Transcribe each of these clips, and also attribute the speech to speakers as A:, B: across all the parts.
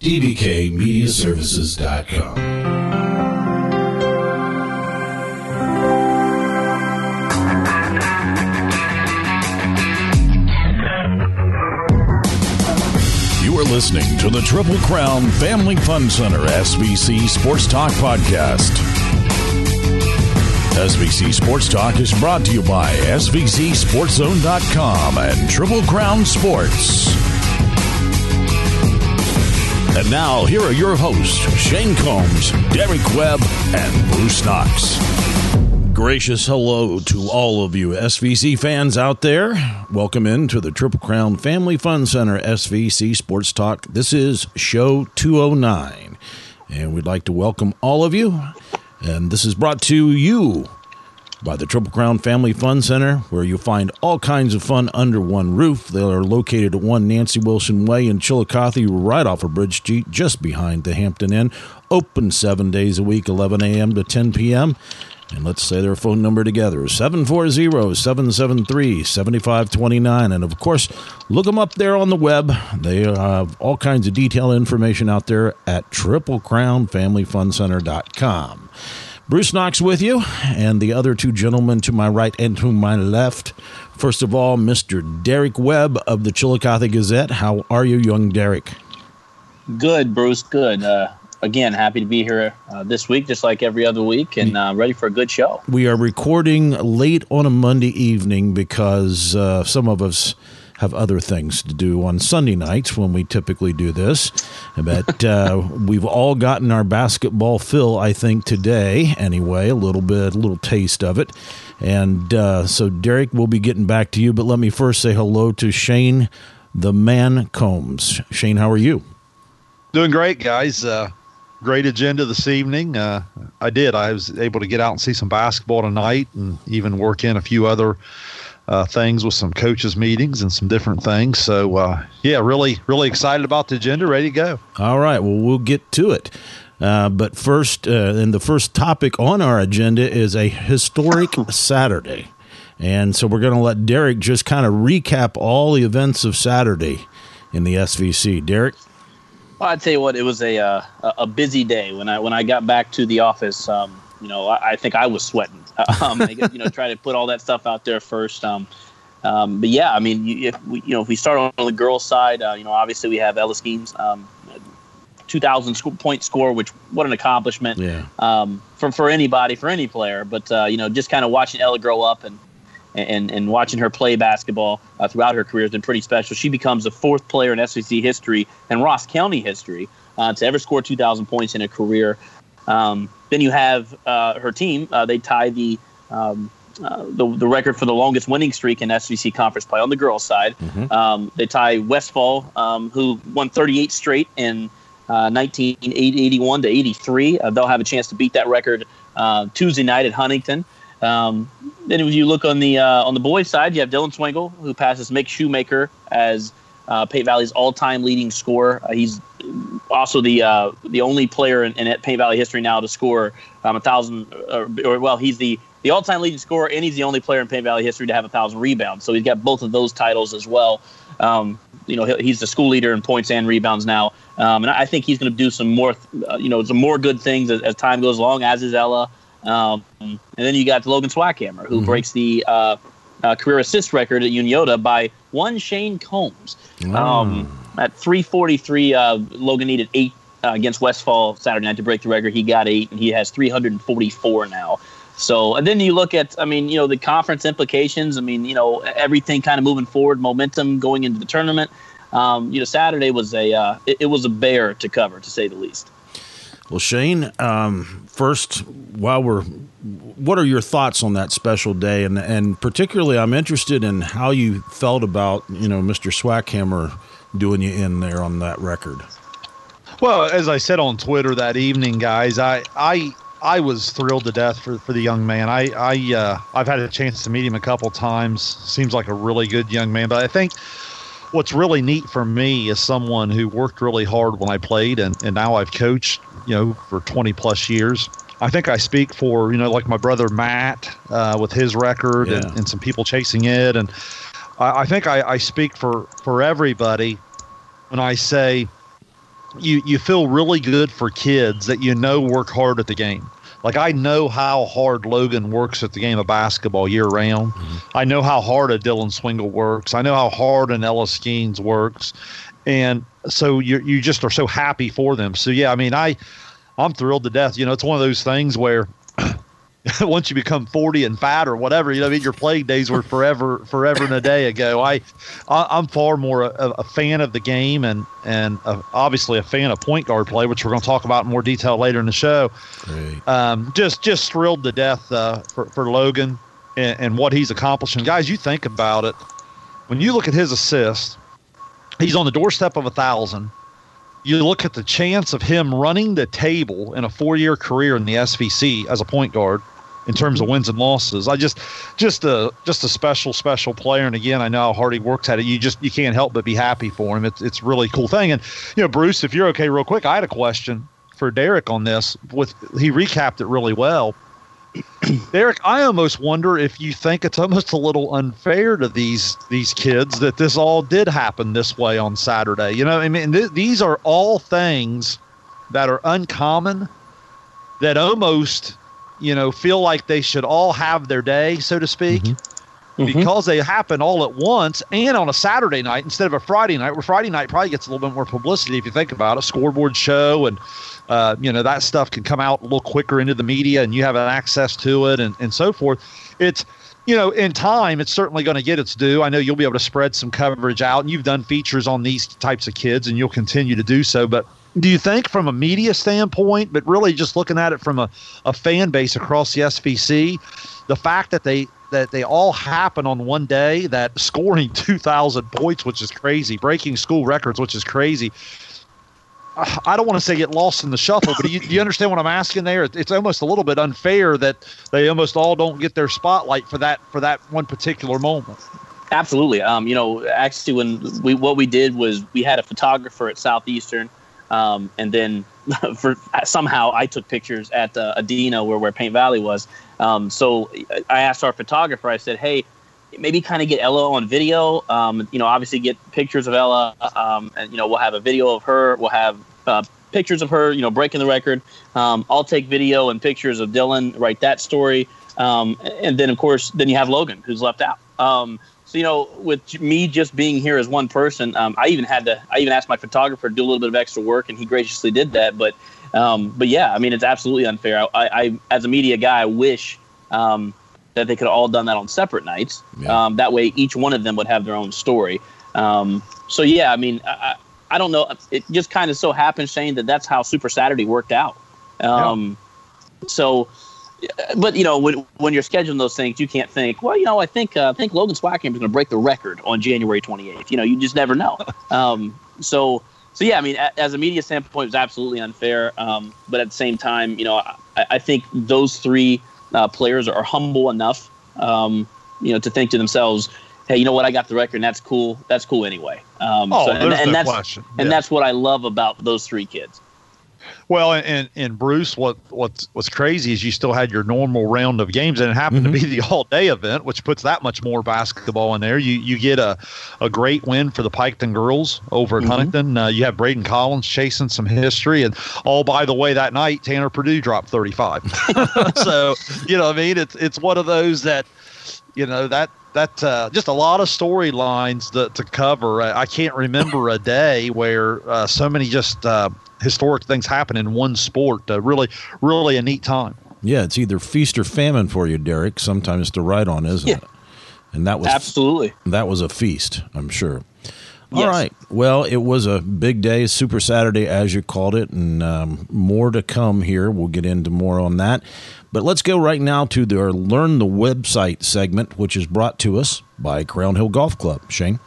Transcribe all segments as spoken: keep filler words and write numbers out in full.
A: d b k media services dot com.
B: You are listening to the Triple Crown Family Fun Center S V C Sports Talk Podcast. S V C Sports Talk is brought to you by S V C Sports Zone dot com and Triple Crown Sports. And now, here are your hosts, Shane Combs, Derek Webb, and Bruce Knox. Gracious hello to all of you S V C fans out there. Welcome into the Triple Crown Family Fun Center S V C Sports Talk. This is show two oh nine, and we'd like to welcome all of you. And this is brought to you by the Triple Crown Family Fun Center, where you find all kinds of fun under one roof. They are located at one Nancy Wilson Way in Chillicothe, right off of Bridge Street, just behind the Hampton Inn. Open seven days a week, eleven a.m. to ten p.m., and let's say their phone number together, seven four zero, seven seven three, seven five two nine. And, of course, look them up there on the web. They have all kinds of detailed information out there at triple crown family fun center dot com. Bruce Knox with you, and the other two gentlemen to my right and to my left. First of all, Mister Derek Webb of the Chillicothe Gazette. How are you, young Derek?
C: Good, Bruce, good. Uh Again, happy to be here uh, this week, just like every other week, and uh, ready for a good show.
B: We are recording late on a Monday evening because uh, some of us have other things to do on Sunday nights when we typically do this. But uh, we've all gotten our basketball fill, I think, today anyway, a little bit, a little taste of it. And uh, so, Derek, we'll be getting back to you, but let me first say hello to Shane, the man Combs. Shane, how are you?
D: Doing great, guys. Uh Great agenda this evening. Uh, I did. I was able to get out and see some basketball tonight and even work in a few other uh, things with some coaches' meetings and some different things. So, uh, yeah, really, really excited about the agenda. Ready to go.
B: All right. Well, we'll get to it. Uh, but first, uh, and the first topic on our agenda is a historic Saturday. And so we're going to let Derek just kind of recap all the events of Saturday in the S V C. Derek?
C: Well, I'd tell you what, it was a uh, a busy day when I when I got back to the office. Um, you know, I, I think I was sweating. Um, I, you know, trying to put all that stuff out there first. Um, um, but yeah, I mean, you, if we, you know, if we start on the girls' side, uh, you know, obviously we have Ella Skeens, um, two thousand point score, which what an accomplishment.
B: Yeah.
C: Um, for for anybody, for any player. But uh, you know, just kind of watching Ella grow up and. And, and watching her play basketball uh, throughout her career has been pretty special. She becomes the fourth player in S V C history and Ross County history uh, to ever score two thousand points in a career. Um, then you have uh, her team. Uh, they tie the, um, uh, the the record for the longest winning streak in S V C conference play on the girls' side. Mm-hmm. Um, they tie Westfall, um, who won thirty-eight straight in uh, nineteen eighty-one to eighty-three. Uh, they'll have a chance to beat that record uh, Tuesday night at Huntington. Um, then if you look on the uh, on the boys' side, you have Dylan Swingle, who passes Mick Shoemaker as uh, Paint Valley's all-time leading scorer. Uh, he's also the uh, the only player in, in Paint Valley history now to score um, a thousand. Or, or well, he's the, the all-time leading scorer, and he's the only player in Paint Valley history to have a thousand rebounds. So he's got both of those titles as well. Um, you know, he's the school leader in points and rebounds now, um, and I think he's going to do some more, uh, you know, some more good things as, as time goes along. As is Ella. Um, and then you got Logan Swackhammer, who mm-hmm. breaks the uh, uh, career assist record at Uniota by one Shane Combs. Mm. Um, at three forty-three, uh, Logan needed eight uh, against Westfall Saturday night to break the record. He got eight, and he has three hundred forty-four now. So, and then you look at, I mean, you know, the conference implications. I mean, you know, everything kind of moving forward, momentum going into the tournament. Um, you know, Saturday was a uh, it, it was a bear to cover, to say the least.
B: Well, Shane, um, first, while we're, what are your thoughts on that special day? And and particularly, I'm interested in how you felt about, you know, Mister Swackhammer doing you in there on that record.
D: Well, as I said on Twitter that evening, guys, I I, I was thrilled to death for, for the young man. I, I, uh, I've had a chance to meet him a couple times. Seems like a really good young man. But I think what's really neat for me is someone who worked really hard when I played, and, and now I've coached, you know, for twenty plus years. I think I speak for, you know, like my brother Matt uh, with his record, yeah. and, and some people chasing it. And I, I think I, I speak for, for everybody when I say you you feel really good for kids that you know work hard at the game. Like, I know how hard Logan works at the game of basketball year round. Mm-hmm. I know how hard a Dylan Swingle works. I know how hard an Ella Skeens works. And so you you just are so happy for them. So, yeah, I mean, I, I'm thrilled to death. You know, it's one of those things where once you become forty and fat or whatever, you know, I mean, your playing days were forever, forever and a day ago. I, I I'm far more a, a fan of the game and and uh, obviously a fan of point guard play, which we're going to talk about in more detail later in the show.
B: Great.
D: Um, just just thrilled to death uh, for for Logan and, and what he's accomplishing. Guys, you think about it. When you look at his assist, he's on the doorstep of a thousand. You look at the chance of him running the table in a four-year career in the S V C as a point guard in terms of wins and losses. I just, just a, just a special, special player. And again, I know how hard he works at it. You just, you can't help but be happy for him. It's, it's a really cool thing. And, you know, Bruce, if you're okay, real quick, I had a question for Derek on this. With he recapped it really well. Derek, I almost wonder if you think it's almost a little unfair to these these kids that this all did happen this way on Saturday. You know, I mean, th- these are all things that are uncommon, that almost, you know, feel like they should all have their day, so to speak, mm-hmm. because they happen all at once and on a Saturday night instead of a Friday night, where Friday night probably gets a little bit more publicity if you think about it, scoreboard show and Uh, you know, that stuff can come out a little quicker into the media and you have access to it and, and so forth. It's, you know, in time, it's certainly going to get its due. I know you'll be able to spread some coverage out, and you've done features on these types of kids and you'll continue to do so. But do you think from a media standpoint, but really just looking at it from a, a fan base across the S V C, the fact that they that they all happen on one day, that scoring two thousand points, which is crazy, breaking school records, which is crazy, I don't want to say get lost in the shuffle, but do you, do you understand what I'm asking there? It's almost a little bit unfair that they almost all don't get their spotlight for that for that one particular moment.
C: Absolutely. Um, you know, actually, when we what we did was we had a photographer at Southeastern, um, and then for somehow I took pictures at uh, Adino, where where Paint Valley was. Um, so I asked our photographer. I said, "Hey, maybe kind of get Ella on video. Um, you know, obviously get pictures of Ella, um, and you know we'll have a video of her. We'll have uh, pictures of her, you know, breaking the record. Um, I'll take video and pictures of Dylan, write that story, um, and then of course, then you have Logan, who's left out. Um, so you know, with me just being here as one person, um, I even had to. I even asked my photographer to do a little bit of extra work, and he graciously did that. But, um, but yeah, I mean, it's absolutely unfair. I, I as a media guy, I wish. Um, that they could have all done that on separate nights. Yeah. Um, that way each one of them would have their own story. Um, so, yeah, I mean, I, I don't know. It just kind of so happens, Shane, that that's how Super Saturday worked out. Um, yeah. So, but, you know, when when you're scheduling those things, you can't think, well, you know, I think uh, I think Logan Swackham is going to break the record on January twenty-eighth. You know, you just never know. um, so, so, yeah, I mean, a, as a media standpoint, it was absolutely unfair. Um, but at the same time, you know, I, I think those three – Uh, players are humble enough, um, you know, to think to themselves, "Hey, you know what? I got the record. And that's cool. That's cool anyway." Um,
D: oh,
C: so,
D: there's
C: and, and
D: no
C: that's
D: question.
C: and
D: yeah.
C: that's what I love about those three kids.
D: Well, and and Bruce, what what's what's crazy is you still had your normal round of games, and it happened mm-hmm. to be the all-day event, which puts that much more basketball in there. You you get a, a great win for the Piketon girls over at mm-hmm. Huntington. Uh, you have Braden Collins chasing some history, and oh, by the way, that night Tanner Purdue dropped thirty-five. So you know, what I mean, it's it's one of those that you know that. That uh, just a lot of storylines to, to cover. I, I can't remember a day where uh, so many just uh, historic things happen in one sport. Uh, really, really a neat time.
B: Yeah, it's either feast or famine for you, Derek. Sometimes to write on, isn't
C: yeah.
B: it? And that was
C: absolutely
B: that was a feast, I'm sure.
C: Yes.
B: All right. Well, it was a big day, Super Saturday, as you called it, and um, more to come here. We'll get into more on that. But let's go right now to the Learn the Website segment, which is brought to us by Crown Hill Golf Club. Shane?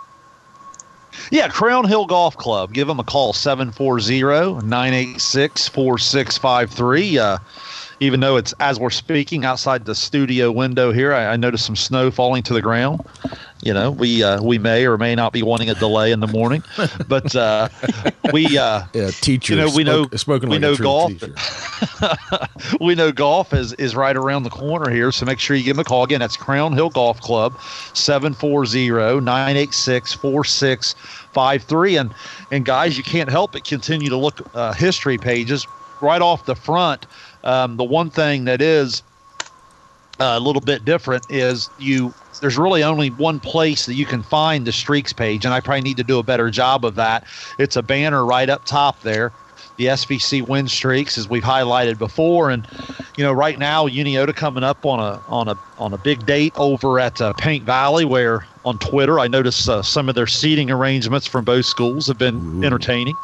D: Yeah, Crown Hill Golf Club. Give them a call, seven four zero, nine eight six, four six five three. Uh, even though it's as we're speaking outside the studio window here, I, I noticed some snow falling to the ground. You know, we uh, we may or may not be wanting a delay in the morning, but uh, we uh,
B: yeah, teacher.
D: You know, we
B: spoke,
D: know
B: spoken
D: we
B: like
D: know
B: a true
D: golf.
B: teacher.
D: We know golf is is right around the corner here, so make sure you give them a call. Again, that's Crown Hill Golf Club, seven four zero, nine eight six, four six five three. And and guys, you can't help but continue to look uh, history pages right off the front. Um, the one thing that is uh, a little bit different is you. There's really only one place that you can find the streaks page, and I probably need to do a better job of that. It's a banner right up top there, the S V C win streaks, as we've highlighted before. And you know, right now, Uniota coming up on a on a on a big date over at uh, Paint Valley, where on Twitter I noticed uh, some of their seating arrangements from both schools have been Ooh. entertaining.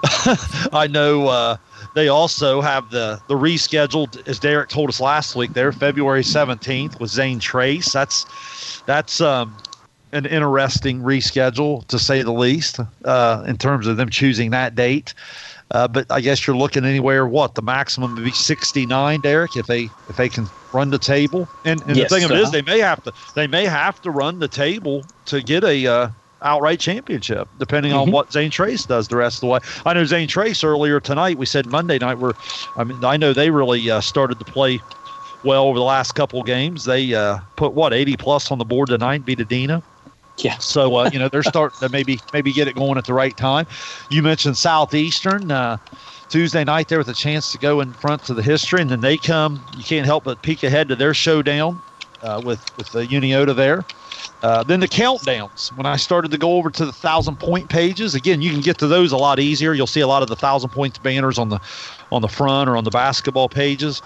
D: I know. Uh, They also have the, the rescheduled, as Derek told us last week, there, February seventeenth with Zane Trace. That's that's um, an interesting reschedule, to say the least, uh, in terms of them choosing that date. Uh, but I guess you're looking anywhere, what, the maximum would be sixty-nine, Derek, if they if they can run the table. And, and yes, the thing of it is, they may have to they may have to run the table to get a uh, outright championship, depending mm-hmm. on what Zane Trace does the rest of the way. I know Zane Trace earlier tonight, we said Monday night, where I mean I know they really uh, started to play well over the last couple of games. They uh, put what eighty plus on the board tonight, beat Adena.
C: Yeah.
D: So uh, you know they're starting to maybe maybe get it going at the right time. You mentioned Southeastern uh, Tuesday night there with a chance to go in front to the history, and then they come. You can't help but peek ahead to their showdown uh, with with the Uniota there. Uh, then the countdowns. When I started to go over to the thousand point pages, again, you can get to those a lot easier. You'll see a lot of the thousand points banners on the on the front or on the basketball pages.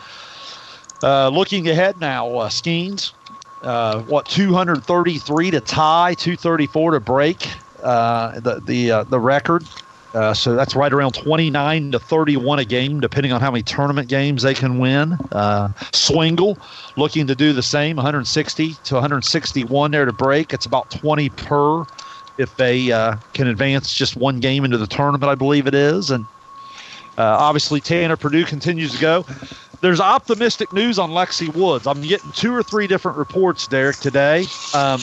D: Uh, looking ahead now, uh, Skeens, uh, what two hundred thirty-three to tie, two thirty-four to break uh, the the uh, the record. Uh, so that's right around twenty-nine to thirty-one a game, depending on how many tournament games they can win. Uh, Swingle looking to do the same, one hundred sixty to one hundred sixty-one there to break. It's about twenty per if they uh, can advance just one game into the tournament, I believe it is. And uh, obviously Tanner Purdue continues to go. There's optimistic news on Lexi Woods. I'm getting two or three different reports, Derek, today. Um,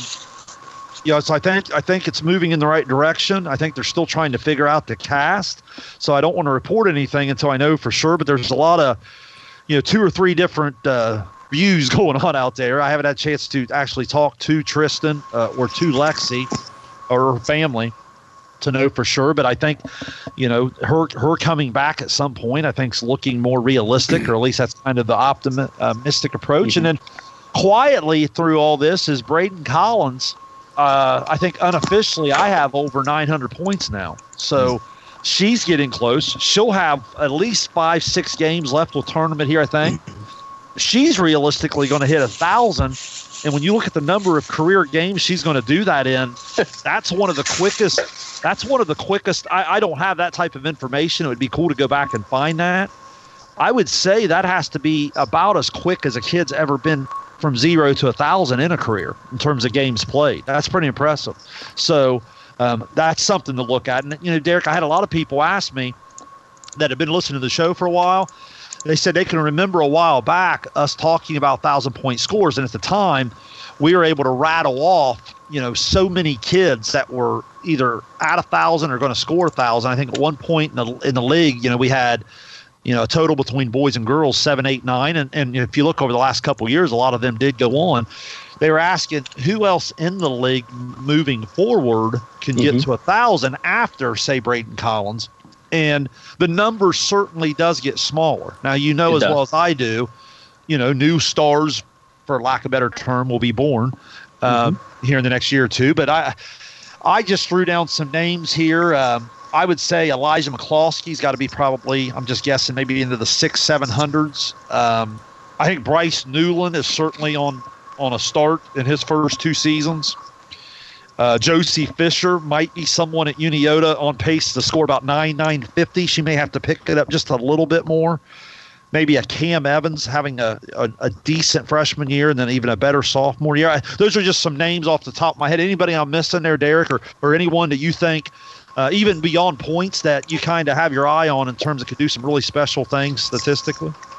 D: You know, so I think I think it's moving in the right direction. I think they're still trying to figure out the cast, so I don't want to report anything until I know for sure. But there's a lot of, you know, two or three different uh, views going on out there. I haven't had a chance to actually talk to Tristan uh, or to Lexi or her family to know for sure. But I think, you know, her her coming back at some point, I think, is looking more realistic, or at least that's kind of the optimistic approach. Mm-hmm. And then quietly through all this is Braden Collins. Uh, I think unofficially I have over nine hundred points now. So she's getting close. She'll have at least five, six games left with tournament here, I think. She's realistically going to hit a thousand. And when you look at the number of career games she's going to do that in, that's one of the quickest. That's one of the quickest. I, I don't have that type of information. It would be cool to go back and find that. I would say that has to be about as quick as a kid's ever been from zero to a thousand in a career in terms of games played. That's pretty impressive. So um, that's something to look at. And, you know, Derek, I had a lot of people ask me that have been listening to the show for a while. They said they can remember a while back us talking about thousand point scores. And at the time we were able to rattle off, you know, so many kids that were either at a thousand or going to score a thousand. I think at one point in the, in the league, you know, we had, you know, a total between boys and girls, seven, eight, nine. And, and if you look over the last couple of years, a lot of them did go on. They were asking who else in the league moving forward can mm-hmm. get to a thousand after, say, Braden Collins. And the number certainly does get smaller. Now, you know, it as does. well as I do, you know, new stars, for lack of a better term, will be born uh, mm-hmm. here in the next year or two. But I, I just threw down some names here. Um, I would say Elijah McCloskey's got to be probably, I'm just guessing, maybe into the six, seven hundreds. Um, I think Bryce Newland is certainly on, on a start in his first two seasons. Uh, Josie Fisher might be someone at Uniota on pace to score about nine, nine fifty. She may have to pick it up just a little bit more. Maybe a Cam Evans having a, a, a decent freshman year and then even a better sophomore year. I, those are just some names off the top of my head. Anybody I'm missing there, Derek, or, or anyone that you think – Uh, even beyond points that you kind of have your eye on in terms of could do some really special things statistically?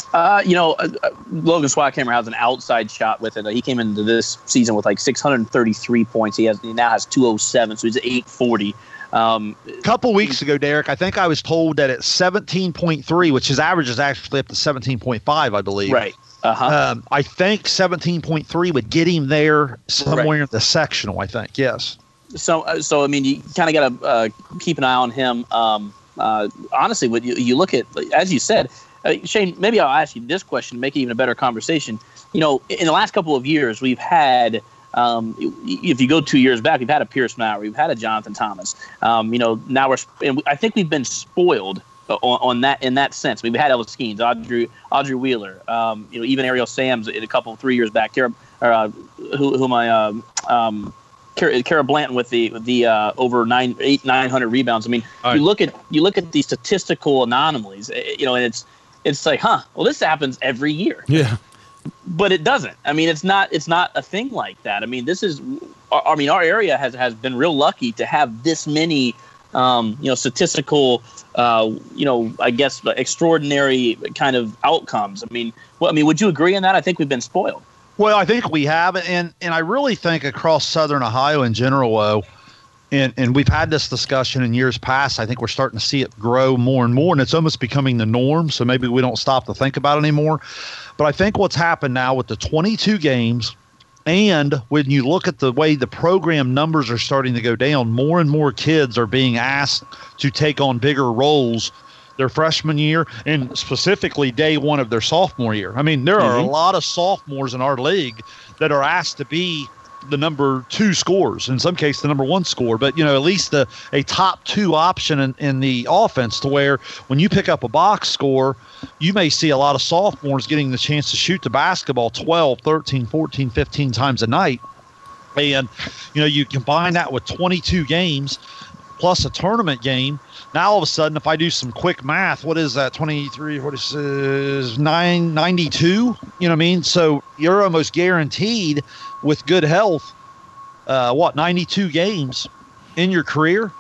C: Uh, you know, uh, Logan Swackhammer has an outside shot with it. Uh, he came into this season with like six hundred thirty-three points. He has he now has two oh seven, so he's at eight forty. Um,
D: a couple weeks ago, Derek, I think I was told that at seventeen point three, which his average is actually up to seventeen point five, I believe.
C: Right. Uh-huh.
D: Um, I think seventeen point three would get him there somewhere
C: right.
D: in the sectional, I think. Yes.
C: So, uh, so I mean, you kind of got to uh, keep an eye on him. Um, uh, honestly, when you, you look at, as you said, Uh, Shane, maybe I'll ask you this question to make it even a better conversation. You know, in the last couple of years, we've had, um, if you go two years back, we've had a Pierce Maurer, we've had a Jonathan Thomas. Um, you know, now we're, and I think we've been spoiled on, on that in that sense. We've had Ellis Skeens, Audrey, Audrey Wheeler, um, you know, even Ariel Sams in a couple three years back. Kara, or, uh, who, who am I? Um, um, Kara, Kara Blanton with the with the uh, over nine eight nine hundred rebounds. I mean,
D: All
C: you
D: right.
C: look at you look at these statistical anomalies. You know, and it's. It's like, huh, well, this happens every year.
B: Yeah.
C: But it doesn't. I mean, it's not it's not a thing like that. I mean, this is I mean, our area has, has been real lucky to have this many, um, you know, statistical, uh, you know, I guess extraordinary kind of outcomes. I mean, well, I mean, would you agree on that? I think we've been spoiled.
D: Well, I think we have, and and I really think across Southern Ohio in general, uh, and and we've had this discussion in years past. I think we're starting to see it grow more and more, and it's almost becoming the norm. So maybe we don't stop to think about it anymore. But I think what's happened now with the twenty-two games, and when you look at the way the program numbers are starting to go down, more and more kids are being asked to take on bigger roles their freshman year and specifically day one of their sophomore year. I mean, there are
C: Mhm.
D: a lot of sophomores in our league that are asked to be the number two scorers, in some cases the number one scorer, but you know, at least the a top two option in, in the offense, to where when you pick up a box score, you may see a lot of sophomores getting the chance to shoot the basketball twelve, thirteen, fourteen, fifteen times a night. And you know, you combine that with twenty-two games plus a tournament game. Now all of a sudden, if I do some quick math, what is that? twenty-three, what is uh, nine ninety-two? You know what I mean? So you're almost guaranteed with good health, uh, what, ninety-two games in your career?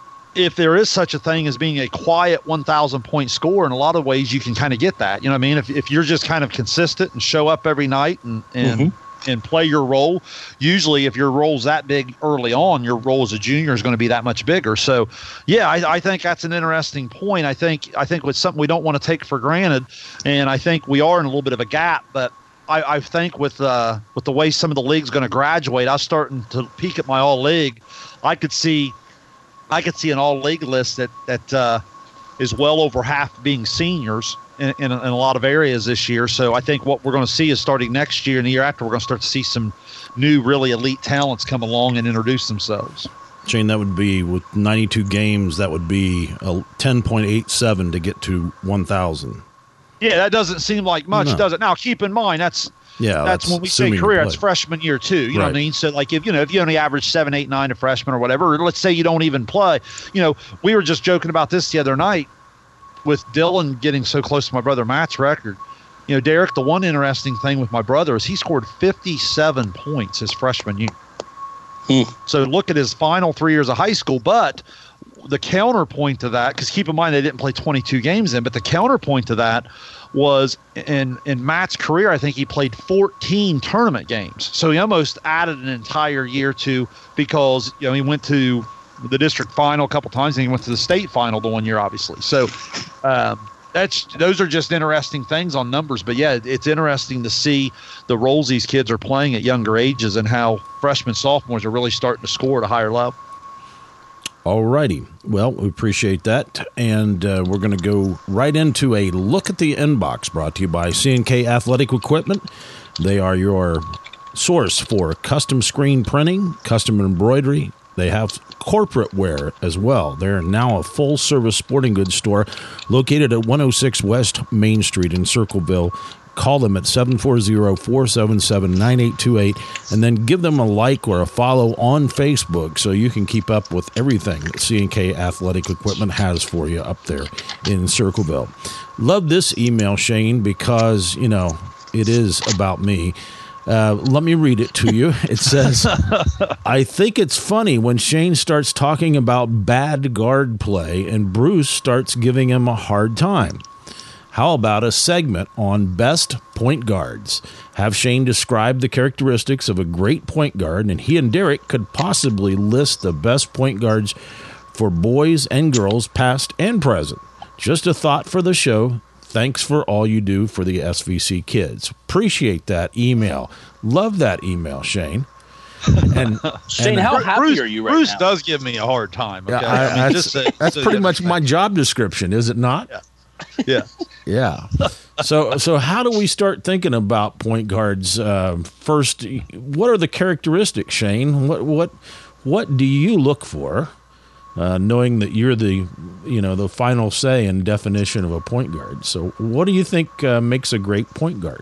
D: If there is such a thing as being a quiet one thousand point scorer, in a lot of ways you can kind of get that. You know what I mean? If, if you're just kind of consistent and show up every night and, and
C: Mhm.
D: and play your role. Usually if your role's that big early on, your role as a junior is going to be that much bigger. So yeah, I, I think that's an interesting point. I think, I think it's something we don't want to take for granted. And I think we are in a little bit of a gap, but I, I think with, uh, with the way some of the league's going to graduate, I was starting to peek at my all league. I could see, I could see an all league list that, that, uh, is well over half being seniors in, in, in a lot of areas this year. So I think what we're going to see is starting next year and the year after, we're going to start to see some new, really elite talents come along and introduce themselves.
B: Shane, that would be with ninety-two games, that would be a ten point eight seven to get to one thousand.
D: Yeah, that doesn't seem like much,
B: No.
D: does it? Now, keep in mind, that's
B: Yeah,
D: that's,
B: that's
D: when we say
B: assuming you
D: career,
B: play.
D: it's freshman year too. You know what I
B: Right.
D: mean? So like if you know if you only average seven, eight, nine a freshman or whatever, or let's say you don't even play. You know, we were just joking about this the other night with Dylan getting so close to my brother Matt's record. You know, Derek, the one interesting thing with my brother is he scored fifty-seven points his freshman year.
C: Hmm.
D: So look at his final three years of high school, but the counterpoint to that, because keep in mind they didn't play twenty-two games in, but the counterpoint to that was in in Matt's career, I think he played fourteen tournament games. So he almost added an entire year to, because you know he went to the district final a couple times and he went to the state final the one year, obviously. So um, that's those are just interesting things on numbers. But yeah, it's interesting to see the roles these kids are playing at younger ages and how freshmen, sophomores are really starting to score at a higher level.
B: All righty. Well, we appreciate that. And uh, we're going to go right into a look at the inbox, brought to you by C and K Athletic Equipment. They are your source for custom screen printing, custom embroidery. They have corporate wear as well. They're now a full-service sporting goods store located at one oh six West Main Street in Circleville. Call them at seven four zero, four seven seven, nine eight two eight and then give them a like or a follow on Facebook so you can keep up with everything that C and K Athletic Equipment has for you up there in Circleville. Love this email, Shane, because, you know, it is about me. Uh, let me read it to you. It says, I think it's funny when Shane starts talking about bad guard play and Bruce starts giving him a hard time. How about a segment on best point guards? Have Shane describe the characteristics of a great point guard, and he and Derek could possibly list the best point guards for boys and girls, past and present. Just a thought for the show. Thanks for all you do for the S V C kids. Appreciate that email. Love that email, Shane. And
C: Shane,
B: and,
C: how happy
D: Bruce,
C: are you right
D: Bruce
C: now?
D: does give me a hard time. Okay?
B: Yeah, I,
D: I mean,
B: that's
D: just so-
B: that's
D: so
B: pretty
D: you
B: much my
D: understand.
B: job description, is it not?
D: Yeah. Yeah.
B: Yeah. So so how do we start thinking about point guards? Uh, first, what are the characteristics, Shane? What what what do you look for, uh, knowing that you're the you know the final say and definition of a point guard? So what do you think uh, makes a great point guard?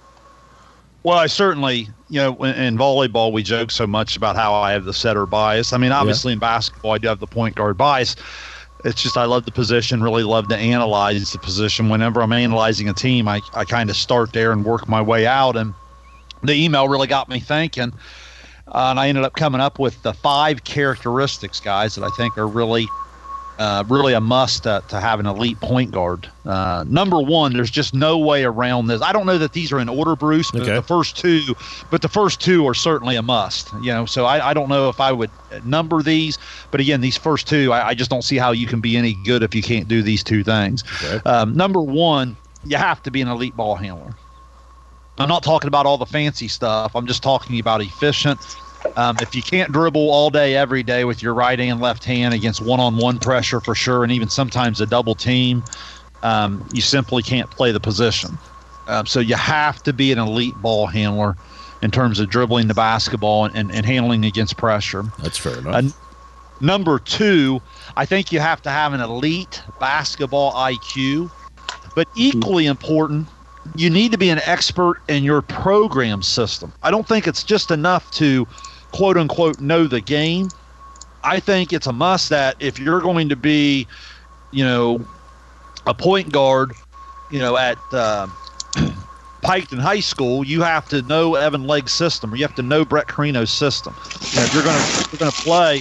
D: Well, I certainly, you know, in, in volleyball, we joke so much about how I have the setter bias. I mean, obviously in basketball, I do have the point guard bias. It's just I love the position, really love to analyze the position. Whenever I'm analyzing a team, I, I kind of start there and work my way out. And the email really got me thinking. Uh, and I ended up coming up with the five characteristics, guys, that I think are really Uh, really a must uh, to have an elite point guard. Uh, number one, there's just no way around this. I don't know that these are in order, Bruce, but
B: Okay.
D: the first two, but the first two are certainly a must. You know, so I, I don't know if I would number these, but again, these first two, I, I just don't see how you can be any good if you can't do these two things.
B: Okay.
D: Um, number one, you have to be an elite ball handler. I'm not talking about all the fancy stuff. I'm just talking about efficient. Um, if you can't dribble all day, every day with your right and left hand against one-on-one pressure for sure, and even sometimes a double team, um, you simply can't play the position. Um, so you have to be an elite ball handler in terms of dribbling the basketball and, and, and handling against pressure.
B: That's fair enough.
D: Uh, number two, I think you have to have an elite basketball I Q, but equally important, you need to be an expert in your program system. I don't think it's just enough to quote unquote know the game. I think it's a must that if you're going to be, you know, a point guard, you know, at uh, Piketon High School, you have to know Evan Legg's system, or you have to know Brett Carino's system. You know, if you're going to if you're going to play,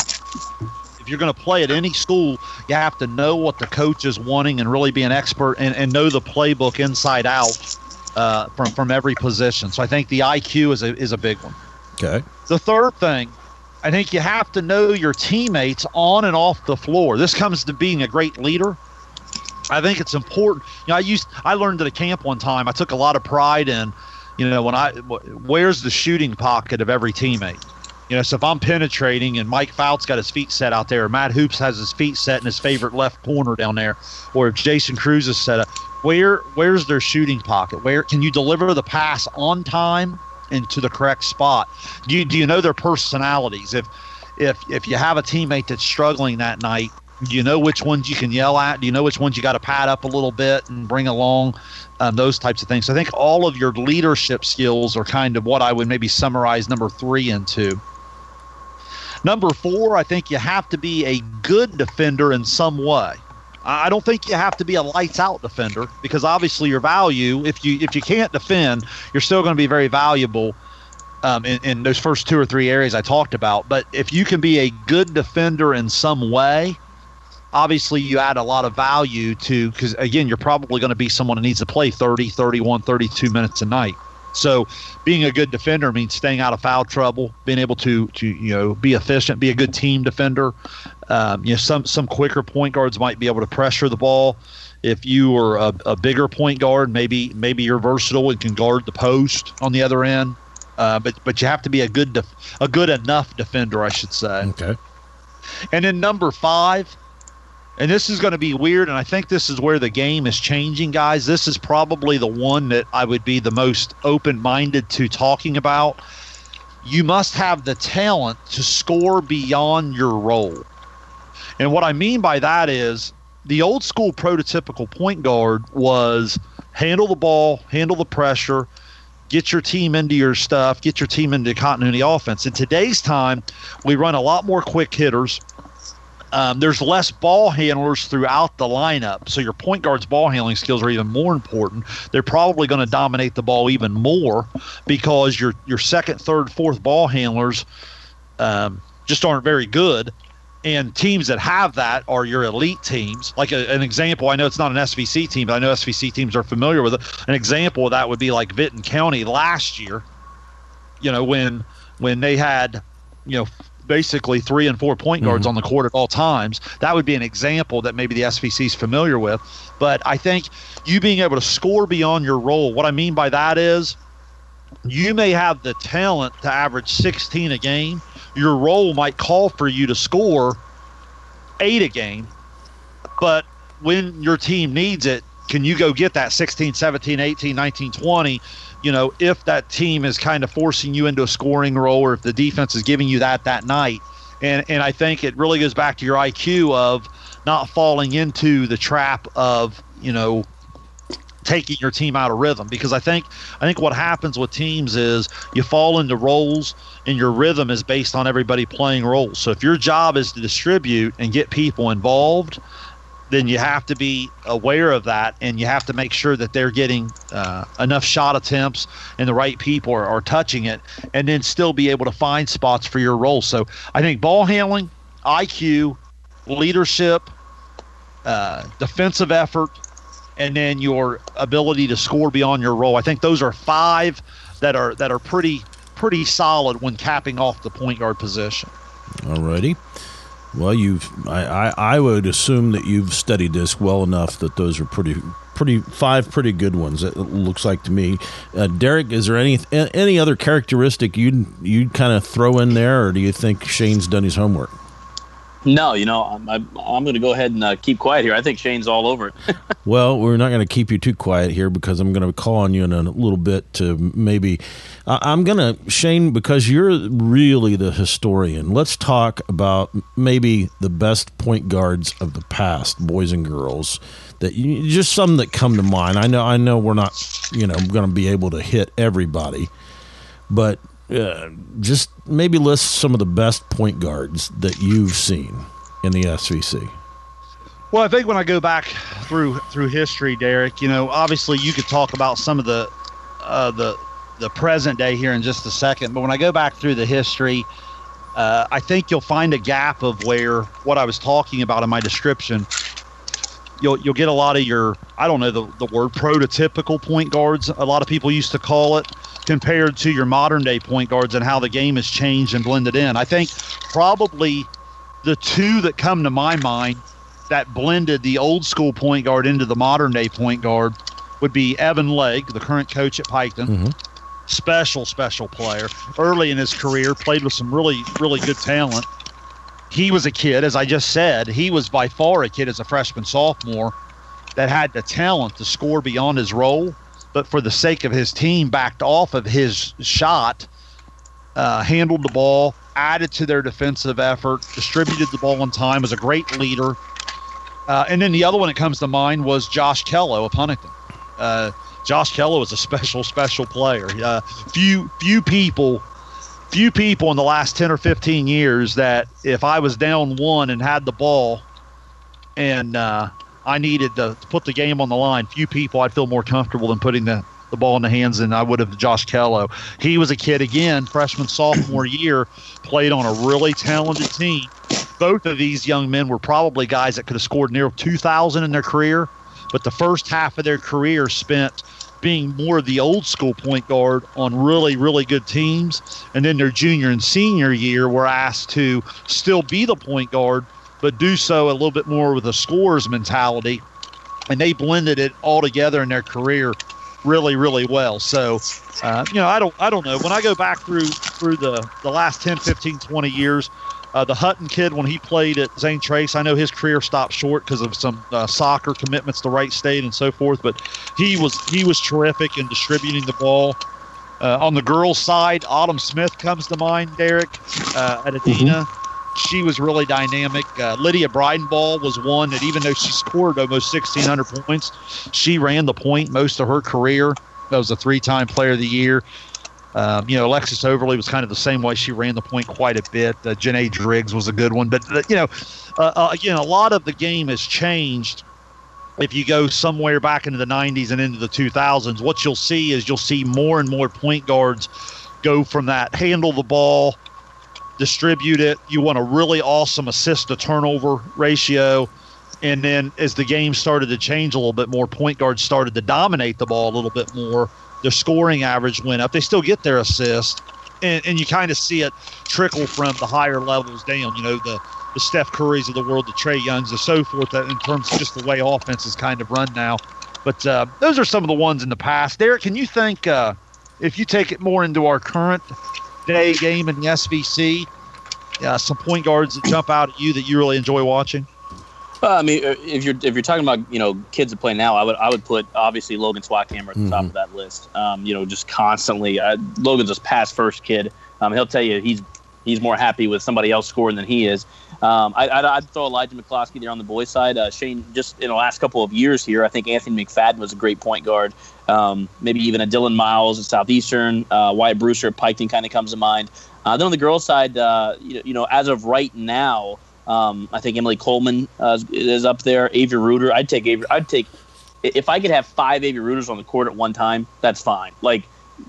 D: if you're going to play at any school, you have to know what the coach is wanting and really be an expert and, and know the playbook inside out uh, from from every position. So I think the I Q is a is a big one.
B: Okay.
D: The third thing, I think you have to know your teammates on and off the floor. This comes to being a great leader. I think it's important. You know, I used I learned at a camp one time. I took a lot of pride in, you know, when I where's the shooting pocket of every teammate. You know, so if I'm penetrating and Mike Fout's got his feet set out there, or Matt Hoops has his feet set in his favorite left corner down there, or if Jason Cruz is set up, where where's their shooting pocket? Where can you deliver the pass on time and to the correct spot? Do you do you know their personalities? If if if you have a teammate that's struggling that night, do you know which ones you can yell at? Do you know which ones you got to pad up a little bit and bring along? Um, those types of things. So I think all of your leadership skills are kind of what I would maybe summarize number three into. Number four, I think you have to be a good defender in some way. I don't think you have to be a lights-out defender, because obviously your value, if you if you can't defend, you're still going to be very valuable um, in, in those first two or three areas I talked about. But if you can be a good defender in some way, obviously you add a lot of value to, because, again, you're probably going to be someone who needs to play thirty, thirty-one, thirty-two minutes a night. So being a good defender means staying out of foul trouble, being able to, to you know, be efficient, be a good team defender. Um, you know, some some quicker point guards might be able to pressure the ball. If you are a, a bigger point guard, maybe maybe you're versatile and can guard the post on the other end. Uh, but but you have to be a good def- a good enough defender, I should say.
B: Okay.
D: And then number five, and this is going to be weird, and I think this is where the game is changing, guys. This is probably the one that I would be the most open-minded to talking about. You must have the talent to score beyond your role. And what I mean by that is the old school prototypical point guard was handle the ball, handle the pressure, get your team into your stuff, get your team into continuity offense. In today's time, we run a lot more quick hitters. Um, there's less ball handlers throughout the lineup, so your point guard's ball handling skills are even more important. They're probably going to dominate the ball even more because your your second, third, fourth ball handlers um, just aren't very good. And teams that have that are your elite teams. Like a, an example, I know it's not an S V C team, but I know S V C teams are familiar with it. An example of that would be like Vinton County last year, you know, when when they had, you know, basically three and four point guards mm-hmm. on the court at all times. That would be an example that maybe the S V C is familiar with. But I think you being able to score beyond your role, what I mean by that is you may have the talent to average sixteen a game. Your role might call for you to score eight a game, but when your team needs it, can you go get that sixteen, seventeen, eighteen, nineteen, twenty? You know, if that team is kind of forcing you into a scoring role, or if the defense is giving you that that night. And and I think it really goes back to your I Q of not falling into the trap of, you know, taking your team out of rhythm. Because I think I think what happens with teams is you fall into roles, and your rhythm is based on everybody playing roles. So if your job is to distribute and get people involved, then you have to be aware of that, and you have to make sure that they're getting uh, enough shot attempts and the right people are, are touching it, and then still be able to find spots for your role. So I think ball handling, I Q, leadership, uh, defensive effort, and then your ability to score beyond your role. I think those are five that are that are pretty pretty solid when capping off the point guard position.
B: All righty. Well, you've I, I, I would assume that you've studied this well enough that those are pretty pretty five pretty good ones. It looks like to me. Uh, Derek, is there any any other characteristic you'd you'd kind of throw in there, or do you think Shane's done his homework?
C: No, you know, I'm, I'm, I'm going to go ahead and uh, keep quiet here. I think Shane's all over it.
B: Well, we're not going to keep you too quiet here, because I'm going to call on you in a little bit to maybe uh, – I'm going to – Shane, because you're really the historian, let's talk about maybe the best point guards of the past, boys and girls, that you, just some that come to mind. I know, I know we're not, you know, going to be able to hit everybody, but – Uh, just maybe list some of the best point guards that you've seen in the S V C.
D: Well, I think when I go back through through history, Derek, you know, obviously you could talk about some of the uh, the the present day here in just a second. But when I go back through the history, uh, I think you'll find a gap of where what I was talking about in my description. You'll you'll get a lot of your, I don't know the, the word, prototypical point guards, a lot of people used to call it, compared to your modern day point guards and how the game has changed and blended in. I think probably the two that come to my mind that blended the old school point guard into the modern day point guard would be Evan Legg, the current coach at Piketon. Mm-hmm. Special, special player. Early in his career, played with some really, really good talent. He was a kid, as I just said, he was by far a kid as a freshman, sophomore, that had the talent to score beyond his role, but for the sake of his team, backed off of his shot, uh, handled the ball, added to their defensive effort, distributed the ball in time, was a great leader. Uh, and then the other one that comes to mind was Josh Kello of Huntington. Uh, Josh Kello was a special, special player. Uh, few, few people... Few people in the last ten or fifteen years that if I was down one and had the ball and uh, I needed to, to put the game on the line, few people I'd feel more comfortable than putting the, the ball in the hands than I would have Josh Kello. He was a kid, again, freshman, sophomore year, played on a really talented team. Both of these young men were probably guys that could have scored near two thousand in their career, but the first half of their career spent being more of the old school point guard on really, really good teams. And then their junior and senior year were asked to still be the point guard, but do so a little bit more with a scorer's mentality. And they blended it all together in their career really, really well. So, uh, you know, I don't, I don't know. When I go back through, through the, the last ten, fifteen, twenty years, Uh, the Hutton kid, when he played at Zane Trace, I know his career stopped short because of some uh, soccer commitments to Wright State and so forth, but he was he was terrific in distributing the ball. Uh, on the girls' side, Autumn Smith comes to mind, Derek, uh, at Adena. Mm-hmm. She was really dynamic. Uh, Lydia Breidenball was one that, even though she scored almost sixteen hundred points, she ran the point most of her career. That was a three-time player of the year. Um, you know, Alexis Overly was kind of the same way. She ran the point quite a bit. Uh, Janae Driggs was a good one. But, uh, you know, uh, uh, again, a lot of the game has changed. If you go somewhere back into the nineties and into the two thousands, what you'll see is you'll see more and more point guards go from that handle the ball, distribute it. You want a really awesome assist to turnover ratio. And then as the game started to change a little bit more, point guards started to dominate the ball a little bit more. Their scoring average went up. They still get their assist. And, and you kind of see it trickle from the higher levels down, you know, the, the Steph Currys of the world, the Trae Youngs, and so forth, in terms of just the way offense is kind of run now. But uh, those are some of the ones in the past. Derek, can you think, uh, if you take it more into our current day game in the S V C, uh, some point guards that jump out at you that you really enjoy watching?
C: Well, I mean, if you're if you're talking about you know kids that play now, I would I would put obviously Logan Swackhammer at the mm-hmm. top of that list. Um, you know, just constantly. Uh, Logan's a pass first kid. Um, he'll tell you he's he's more happy with somebody else scoring than he is. Um, I, I'd, I'd throw Elijah McCloskey there on the boys' side. Uh, Shane, just in the last couple of years here, I think Anthony McFadden was a great point guard. Um, maybe even a Dylan Miles at Southeastern. Uh, Wyatt Brewster at Piketon kind of comes to mind. Uh, then on the girls' side, uh, you, you know, as of right now. Um, I think Emily Coleman uh, is up there. Avery Reuter. I'd take Avery. I'd take if I could have five Avery Reuters on the court at one time. That's fine. Like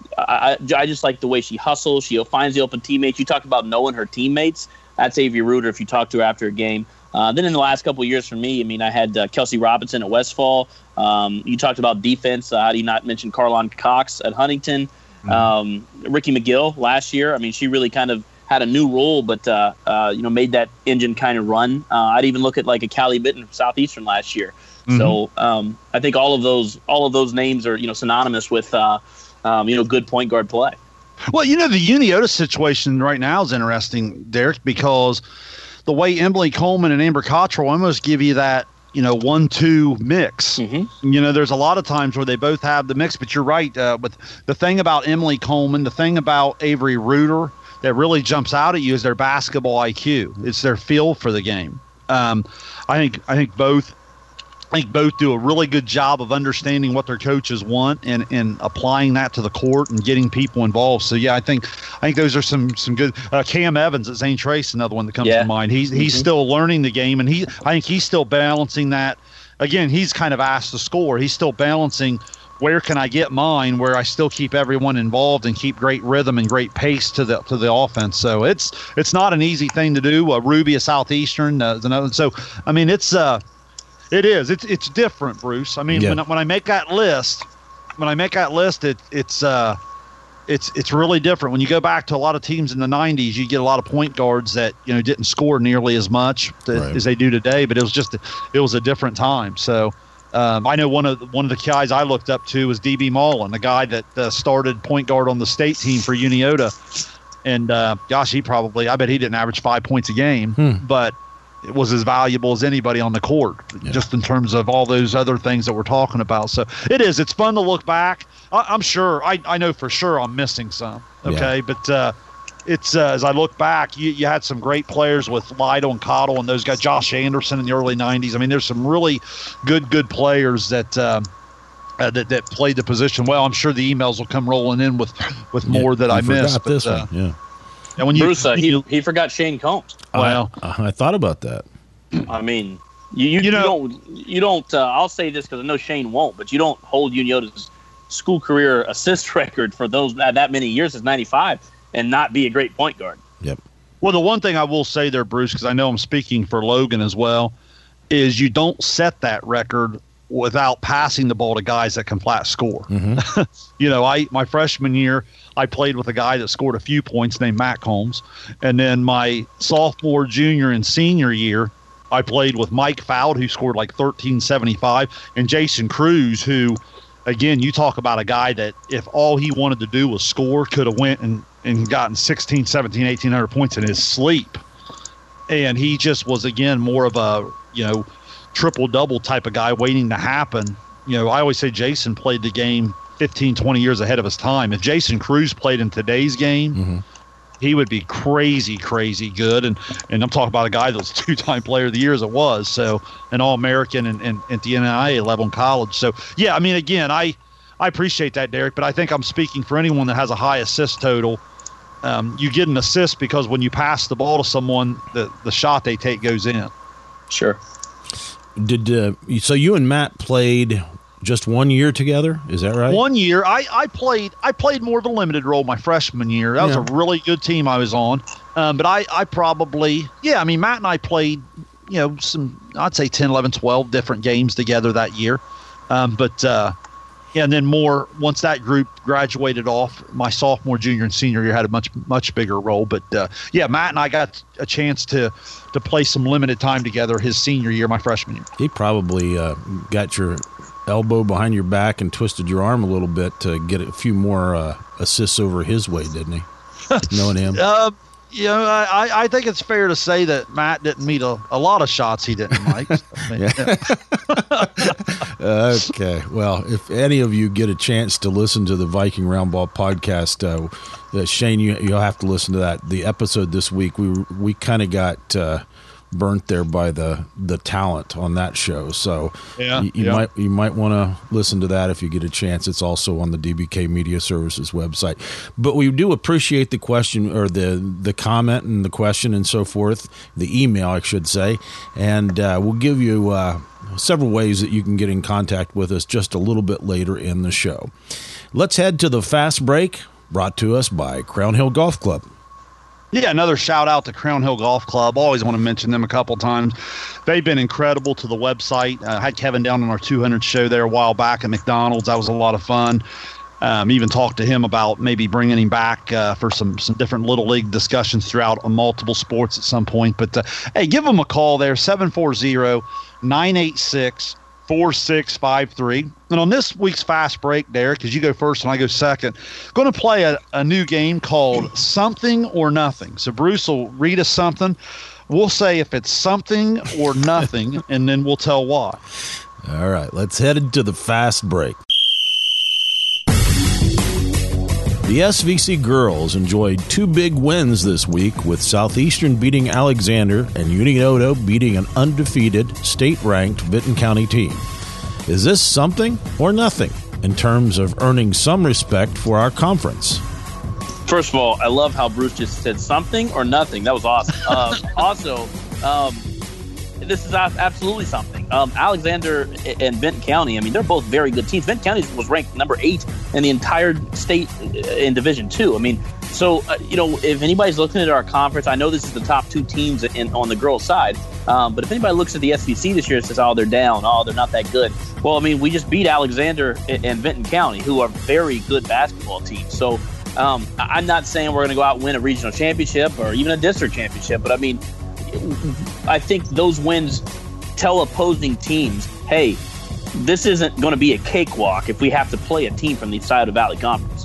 C: I, I just like the way she hustles. She finds the open teammates. You talked about knowing her teammates. That's Avery Reuter. If you talk to her after a game. Uh, then in the last couple of years for me, I mean, I had uh, Kelsey Robinson at Westfall. Um, you talked about defense. Uh, how do you not mention Carlon Cox at Huntington? Mm-hmm. Um, Ricky McGill last year. I mean, she really kind of had a new role, but uh, uh, you know, made that engine kind of run. Uh, I'd even look at like a Callie Bitten from Southeastern last year. Mm-hmm. So um, I think all of those, all of those names are you know synonymous with uh, um, you know good point guard play.
D: Well, you know, the Uniota situation right now is interesting, Derek, because the way Emily Coleman and Amber Cottrell almost give you that you know one two mix. Mm-hmm. You know, there's a lot of times where they both have the mix, but you're right. Uh, but the thing about Emily Coleman, the thing about Avery Reuter that really jumps out at you is their basketball I Q. It's their feel for the game. Um, I think I think both I think both do a really good job of understanding what their coaches want and, and applying that to the court and getting people involved. So yeah, I think I think those are some some good. Uh, Cam Evans at Saint Trace, another one that comes
C: yeah.
D: to mind. He's he's mm-hmm. still learning the game, and he I think he's still balancing that. Again, he's kind of asked to score. He's still balancing. Where can I get mine where I still keep everyone involved and keep great rhythm and great pace to the to the offense? So it's it's not an easy thing to do. Uh, Ruby, a Southeastern, uh, another. So I mean, it's uh, it is it's it's different, Bruce. I mean, yeah. when when I make that list, when I make that list, it it's uh, it's it's really different. When you go back to a lot of teams in the nineties, you get a lot of point guards that you know didn't score nearly as much to, right. as they do today, but it was just it was a different time. So. Um, I know one of the, one of the guys I looked up to was D B Mullen, the guy that uh, started point guard on the state team for Uniota. And uh, gosh, he probably, I bet he didn't average five points a game, hmm. but it was as valuable as anybody on the court, yeah. just in terms of all those other things that we're talking about. So it is, it's fun to look back. I, I'm sure, I, I know for sure I'm missing some, okay? Yeah. But uh, it's uh, as I look back, you, you had some great players with Lido and Cottle and those guys, Josh Anderson in the early nineties. I mean, there's some really good, good players that um, uh, that, that played the position well. I'm sure the emails will come rolling in with, with more yeah, that I missed.
B: But, this
D: uh,
B: one, yeah.
C: And when you, Bruce, uh, he he forgot Shane Combs.
B: Well, I, I thought about that.
C: I mean, you you, you, know, you don't you don't. Uh, I'll say this because I know Shane won't, but you don't hold Uniota's school career assist record for those uh, that many years as ninety-five. And not be a great point guard.
B: Yep.
D: Well, the one thing I will say there, Bruce, because I know I'm speaking for Logan as well, is you don't set that record without passing the ball to guys that can flat score. Mm-hmm. you know, I my freshman year, I played with a guy that scored a few points named Matt Combs. And then my sophomore, junior, and senior year, I played with Mike Foud, who scored like thirteen seventy-five, and Jason Cruz, who, again, you talk about a guy that if all he wanted to do was score, could have went and and gotten sixteen, seventeen, eighteen hundred points in his sleep. And he just was, again, more of a, you know, triple-double type of guy waiting to happen. You know, I always say Jason played the game fifteen, twenty years ahead of his time. If Jason Cruz played in today's game, mm-hmm. he would be crazy, crazy good. And and I'm talking about a guy that was two-time player of the year as it was, so an All-American and, and, and at the N I A level in college. So, yeah, I mean, again, I, I appreciate that, Derek, but I think I'm speaking for anyone that has a high assist total. Um, you get an assist because when you pass the ball to someone, the, the shot they take goes in.
C: Sure.
B: Did uh, so you and Matt played just one year together? Is that right?
D: One year. I, I played I played more of a limited role my freshman year. That yeah. was a really good team I was on. Um, but I, I probably, yeah, I mean, Matt and I played, you know, some, I'd say ten, eleven, twelve different games together that year. Um, but, uh, yeah, and then more, once that group graduated off, my sophomore, junior, and senior year had a much, much bigger role. But, uh, yeah, Matt and I got a chance to, to play some limited time together his senior year, my freshman year.
B: He probably uh, got your elbow behind your back and twisted your arm a little bit to get a few more uh, assists over his way, didn't he? Knowing him.
D: Uh, you know, I, I think it's fair to say that Matt didn't meet a, a lot of shots he didn't like. I mean,
B: yeah. Okay. Well, if any of you get a chance to listen to the Viking Roundball podcast, uh, uh, Shane, you, you'll have to listen to that. The episode this week, we we kind of got uh, burnt there by the the talent on that show. So
D: yeah,
B: you, you
D: yeah.
B: might you might want to listen to that if you get a chance. It's also on the D B K Media Services website. But we do appreciate the question or the the comment and the question and so forth, the email, I should say, and uh, we'll give you uh, several ways that you can get in contact with us just a little bit later in the show. Let's head to the fast break, brought to us by Crown Hill Golf Club.
D: Yeah, another shout out to Crown Hill Golf Club. Always want to mention them a couple times. They've been incredible to the website. I uh, had Kevin down on our two hundred show there a while back at McDonald's. That was a lot of fun. Um, even talked to him about maybe bringing him back uh, for some some different Little League discussions throughout uh, multiple sports at some point. But, uh, hey, give them a call there, seven four zero, nine eight six, four six five three. And on this week's Fast Break, Derek, because you go first and I go second, going to play a, a new game called Something or Nothing. So Bruce will read us something. We'll say if it's something or nothing, and then we'll tell why.
B: All right, let's head into the Fast Break. The S V C girls enjoyed two big wins this week, with Southeastern beating Alexander and Unioto beating an undefeated, state-ranked Benton County team. Is this something or nothing in terms of earning some respect for our conference?
C: First of all, I love how Bruce just said something or nothing. That was awesome. Uh, also, um, this is absolutely something. Um, Alexander and Benton County, I mean, they're both very good teams. Benton County was ranked number eight in the entire state in Division Two. I mean, so, uh, you know, if anybody's looking at our conference, I know this is the top two teams in, on the girls' side, um, but if anybody looks at the S V C this year and says, oh, they're down, oh, they're not that good. Well, I mean, we just beat Alexander and Benton County, who are very good basketball teams. So um, I'm not saying we're going to go out and win a regional championship or even a district championship, but I mean, I think those wins tell opposing teams, hey, this isn't going to be a cakewalk if we have to play a team from the Scioto Valley Conference.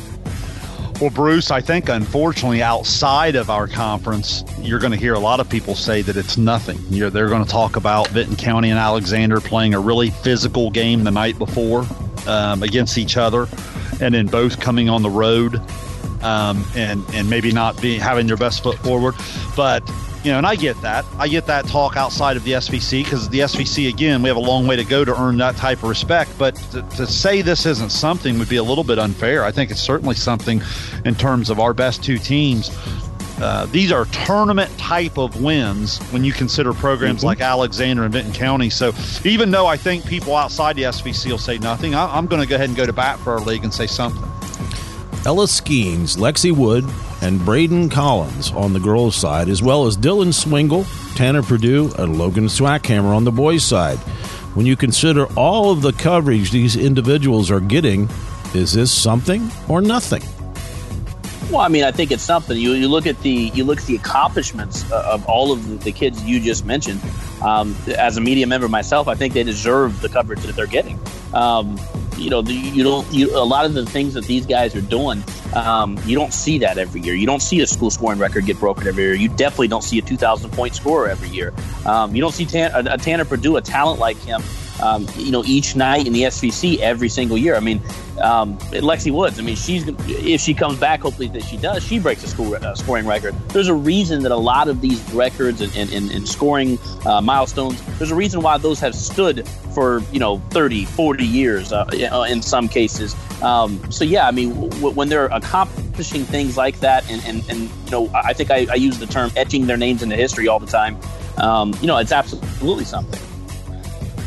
D: Well, Bruce, I think, unfortunately, outside of our conference, you're going to hear a lot of people say that it's nothing. You're, they're going to talk about Benton County and Alexander playing a really physical game the night before um, against each other, and then both coming on the road um, and, and maybe not being having their best foot forward. But you know, and I get that. I get that talk outside of the S V C because the S V C, again, we have a long way to go to earn that type of respect. But to, to say this isn't something would be a little bit unfair. I think it's certainly something in terms of our best two teams. Uh, these are tournament type of wins when you consider programs mm-hmm. like Alexander and Benton County. So even though I think people outside the S V C will say nothing, I, I'm going to go ahead and go to bat for our league and say something.
B: Ella Skeens, Lexi Wood, and Braden Collins on the girls' side, as well as Dylan Swingle, Tanner Purdue, and Logan Swackhammer on the boys' side. When you consider all of the coverage these individuals are getting, is this something or nothing?
C: Well, I mean, I think it's something. You you look at the you look at the accomplishments of all of the, the kids you just mentioned. Um, as a media member myself, I think they deserve the coverage that they're getting. Um, you know, the, you don't. You, a lot of the things that these guys are doing, um, you don't see that every year. You don't see a school scoring record get broken every year. You definitely don't see a two thousand point scorer every year. Um, you don't see Tan, a, a Tanner Purdue, a talent like him. Um, you know, each night in the S V C every single year. I mean, um, Lexi Woods, I mean, she's if she comes back, hopefully that she does, she breaks a school uh, scoring record. There's a reason that a lot of these records and, and, and, and scoring uh, milestones, there's a reason why those have stood for, you know, thirty, forty years uh, in some cases. Um, so, yeah, I mean, w- when they're accomplishing things like that, and, and, and you know, I think I, I use the term etching their names into history all the time, um, you know, it's absolutely something.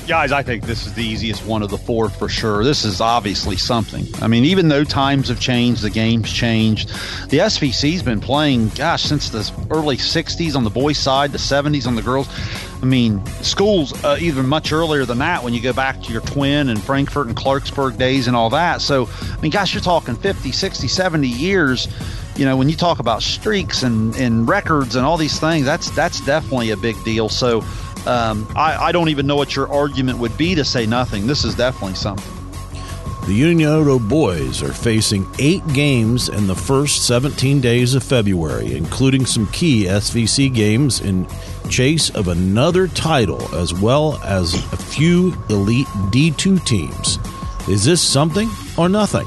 D: Guys, I think this is the easiest one of the four for sure. This is obviously something. I mean, even though times have changed, the game's changed, the S V C's been playing, gosh, since the early sixties on the boys' side, the seventies on the girls'. I mean, schools uh, even much earlier than that when you go back to your Twin and Frankfurt and Clarksburg days and all that. So, I mean, gosh, you're talking fifty, sixty, seventy years. You know, when you talk about streaks and, and records and all these things, that's that's definitely a big deal. So, um, I, I don't even know what your argument would be to say nothing. This is definitely something.
B: The Unioto boys are facing eight games in the first seventeen days of February, including some key S V C games in chase of another title, as well as a few elite D two teams. Is this something or nothing?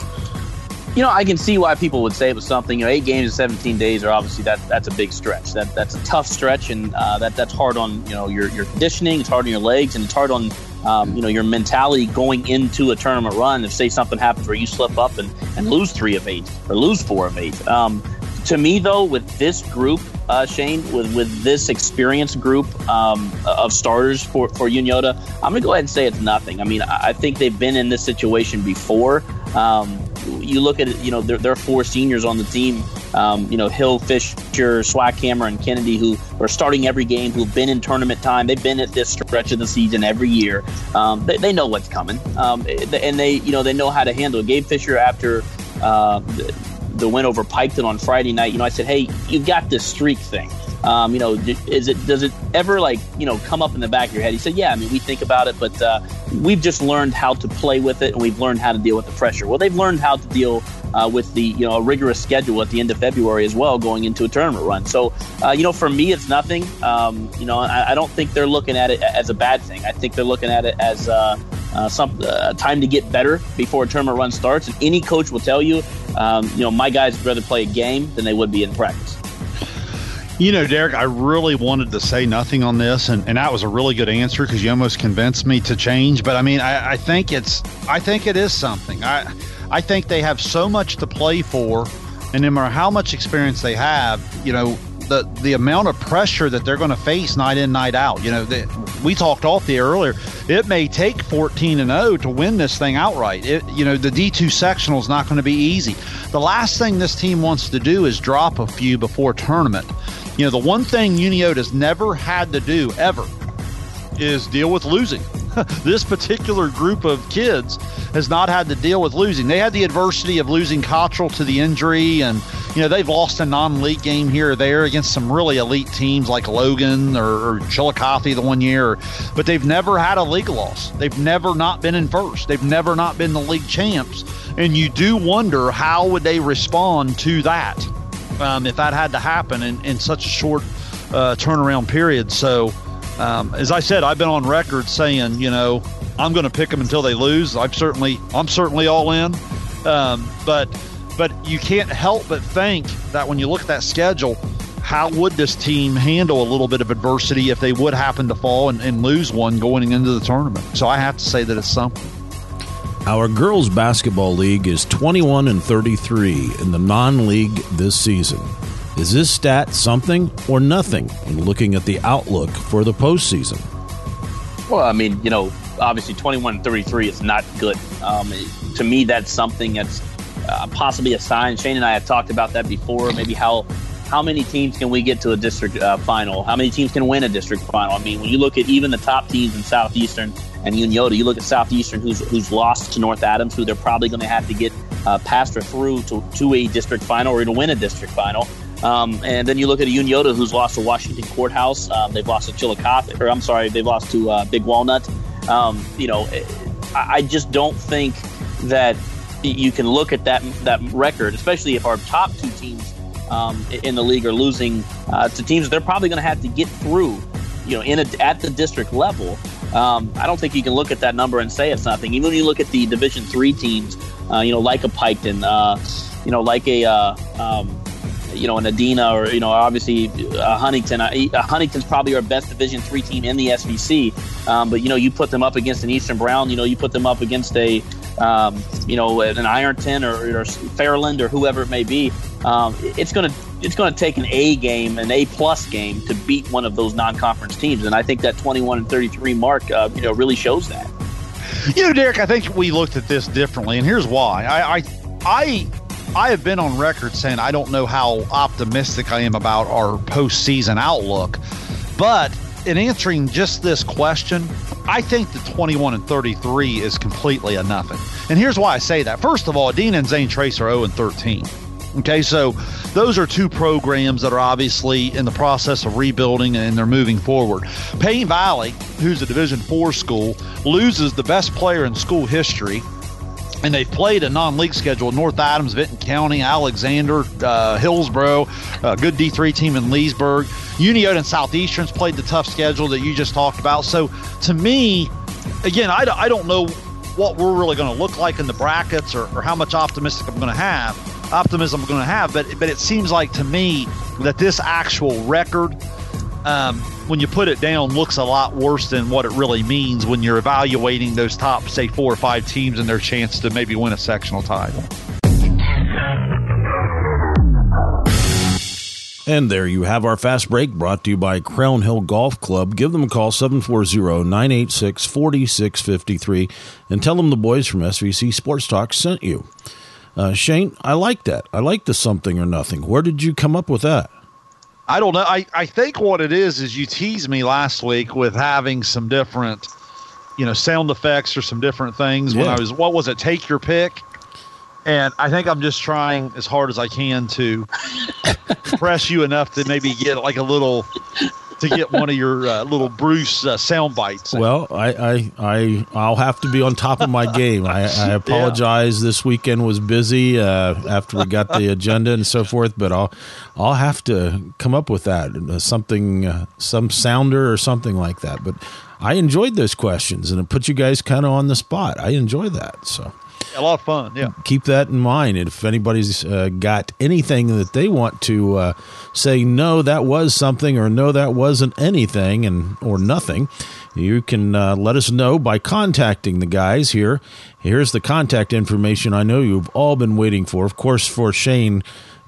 C: You know, I can see why people would say it was something. You know, eight games in seventeen days are obviously that that's a big stretch. That that's a tough stretch, and uh, that that's hard on you know your your conditioning. It's hard on your legs, and it's hard on um, you know your mentality going into a tournament run. If say something happens where you slip up and, and lose three of eight or lose four of eight. Um, to me, though, with this group, uh, Shane, with with this experienced group um, of starters for for Unioto, I'm gonna go ahead and say it's nothing. I mean, I, I think they've been in this situation before. Um, You look at it, you know, there, there are four seniors on the team, um, you know, Hill, Fisher, Swackhammer, and Kennedy, who are starting every game, who've been in tournament time. They've been at this stretch of the season every year. Um, they, they know what's coming, um, and they, you know, they know how to handle it. Gabe Fisher, after uh, the, the win over Piketon on Friday night, you know, I said, hey, you've got this streak thing. Um, you know, is it does it ever like you know come up in the back of your head? He said, "Yeah, I mean, we think about it, but uh, we've just learned how to play with it, and we've learned how to deal with the pressure." Well, they've learned how to deal uh, with the you know a rigorous schedule at the end of February as well, going into a tournament run. So, uh, you know, for me, it's nothing. Um, you know, I, I don't think they're looking at it as a bad thing. I think they're looking at it as uh, uh, some uh, time to get better before a tournament run starts. And any coach will tell you, um, you know, my guys would rather play a game than they would be in practice.
D: You know, Derek, I really wanted to say nothing on this, and, and that was a really good answer because you almost convinced me to change. But I mean, I, I think it's, I think it is something. I, I think they have so much to play for, and no matter how much experience they have, you know, the the amount of pressure that they're going to face night in, night out. You know, they, we talked off the air earlier. It may take fourteen and oh to win this thing outright. It, you know, the D two sectional is not going to be easy. The last thing this team wants to do is drop a few before tournament. You know, the one thing Unioto's never had to do, ever, is deal with losing. This particular group of kids has not had to deal with losing. They had the adversity of losing Cottrell to the injury, and, you know, they've lost a non-league game here or there against some really elite teams like Logan or, or Chillicothe the one year, but they've never had a league loss. They've never not been in first. They've never not been the league champs, and you do wonder how would they respond to that. Um, if that had to happen in, in such a short uh, turnaround period. So, um, as I said, I've been on record saying, you know, I'm going to pick them until they lose. I'm certainly, I'm certainly all in. Um, but, but you can't help but think that when you look at that schedule, how would this team handle a little bit of adversity if they would happen to fall and, and lose one going into the tournament? So I have to say that it's something.
B: Our girls basketball league is twenty-one and thirty-three in the non-league this season. Is this stat something or nothing in looking at the outlook for the postseason?
C: Well, I mean, you know, obviously twenty-one and thirty-three is not good. Um, to me, that's something that's uh, possibly a sign. Shane and I have talked about that before. Maybe how how many teams can we get to a district uh, final? How many teams can win a district final? I mean, when you look at even the top teams in Southeastern and Unioto, you look at Southeastern, who's who's lost to North Adams, who they're probably going to have to get uh, past or through to, to a district final or to win a district final. Um, and then you look at a Unioto who's lost to Washington Courthouse. Um, they've lost to Chillicothe, or I'm sorry, they've lost to uh, Big Walnut. Um, you know, I, I just don't think that you can look at that that record, especially if our top two teams um, in the league are losing uh, to teams they're probably going to have to get through. You know, in a, at the district level. Um, I don't think you can look at that number and say it's nothing. Even when you look at the Division three teams, uh, you know, like a Piketon, uh, you know, like a, uh, um, you know, an Adina, or, you know, obviously uh, Huntington. Uh, Huntington's probably our best Division three team in the S V C. Um, but, you know, you put them up against an Eastern Brown, you know, you put them up against a, um, you know, an Ironton or, or Fairland or whoever it may be. Um, it's going to it's going to take an A game, an A plus game, to beat one of those non-conference teams, and I think that twenty-one and thirty-three mark, uh, you know, really shows that.
D: You know, Derek, I think we looked at this differently, and here's why. I, I, I, I have been on record saying I don't know how optimistic I am about our postseason outlook, but in answering just this question, I think the twenty-one and thirty-three is completely a nothing. And here's why I say that. First of all, Dean and Zane Trace are oh and thirteen. Okay, so those are two programs that are obviously in the process of rebuilding and they're moving forward. Payne Valley, who's a Division four school, loses the best player in school history, and they've played a non-league schedule: North Adams, Vinton County, Alexander, uh, Hillsboro, a good D three team in Leesburg. Uniota and Southeastern's played the tough schedule that you just talked about. So to me, again, I, I don't know what we're really going to look like in the brackets or, or how much optimistic I'm going to have. optimism I'm going to have, but but it seems like to me that this actual record, um, when you put it down, looks a lot worse than what it really means when you're evaluating those top, say, four or five teams and their chance to maybe win a sectional title.
B: And there you have our fast break, brought to you by Crown Hill Golf Club. Give them a call, seven four zero, nine eight six, four six five three, and tell them the boys from S V C Sports Talk sent you. Uh, Shane, I like that. I like the something or nothing. Where did you come up with that?
D: I don't know. I, I think what it is is you teased me last week with having some different, you know, sound effects or some different things yeah. when I was, what was it, take your pick? And I think I'm just trying as hard as I can to press you enough to maybe get like a little, to get one of your uh, little Bruce uh, sound bites.
B: Well, I, I, I, I'll have to be on top of my game. I, I apologize. Yeah. This weekend was busy uh, after we got the agenda and so forth, but I'll, I'll have to come up with that, uh, something, uh, some sounder or something like that. But I enjoyed those questions, and it put you guys kind of on the spot. I enjoy that. So.
D: A lot of fun, yeah.
B: Keep that in mind. And if anybody's uh, got anything that they want to uh, say, no, that was something, or no, that wasn't anything, and or nothing, you can uh, let us know by contacting the guys here. Here's the contact information I know you've all been waiting for. Of course, for Shane,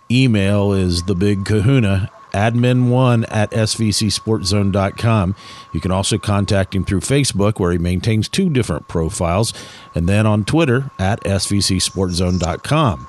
B: email is the big kahuna, admin one at s v c sports zone dot com. You can also contact him through Facebook, where he maintains two different profiles, and then on Twitter at s v c sports zone dot com.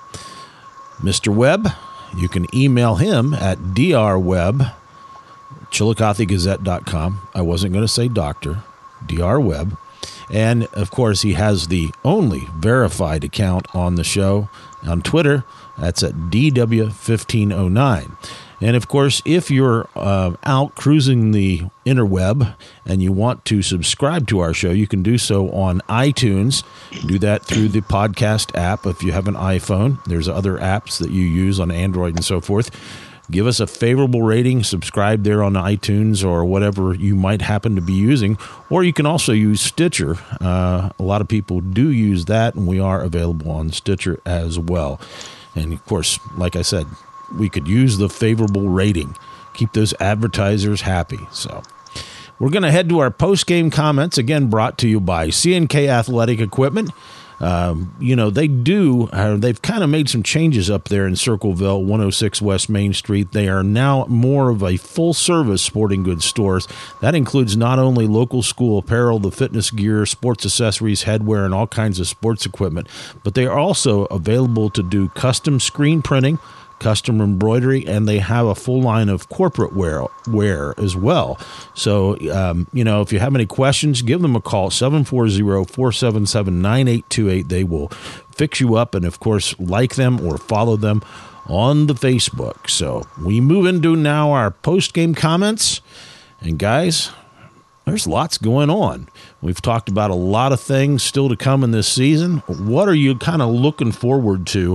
B: Mister Webb, you can email him at drwebb, chillicothe gazette dot com. I wasn't going to say doctor, drwebb. And, of course, he has the only verified account on the show on Twitter. That's at d w fifteen oh nine. And, of course, if you're uh, out cruising the interweb and you want to subscribe to our show, you can do so on iTunes. Do that through the podcast app if you have an iPhone. There's other apps that you use on Android and so forth. Give us a favorable rating. Subscribe there on iTunes or whatever you might happen to be using. Or you can also use Stitcher. Uh, a lot of people do use that, and we are available on Stitcher as well. And, of course, like I said, we could use the favorable rating. Keep those advertisers happy. So we're going to head to our post-game comments, again brought to you by C N K Athletic Equipment. Um, you know, they do, uh, they've kind of made some changes up there in Circleville, one oh six West Main Street. They are now more of a full-service sporting goods stores. That includes not only local school apparel, the fitness gear, sports accessories, headwear, and all kinds of sports equipment, but they are also available to do custom screen printing, custom embroidery, and they have a full line of corporate wear, wear as well. So, um, you know, if you have any questions, give them a call, seven four zero, four seven seven, nine eight two eight. They will fix you up, and, of course, like them or follow them on the Facebook. So we move into now our post-game comments. And, guys, there's lots going on. We've talked about a lot of things still to come in this season. What are you kind of looking forward to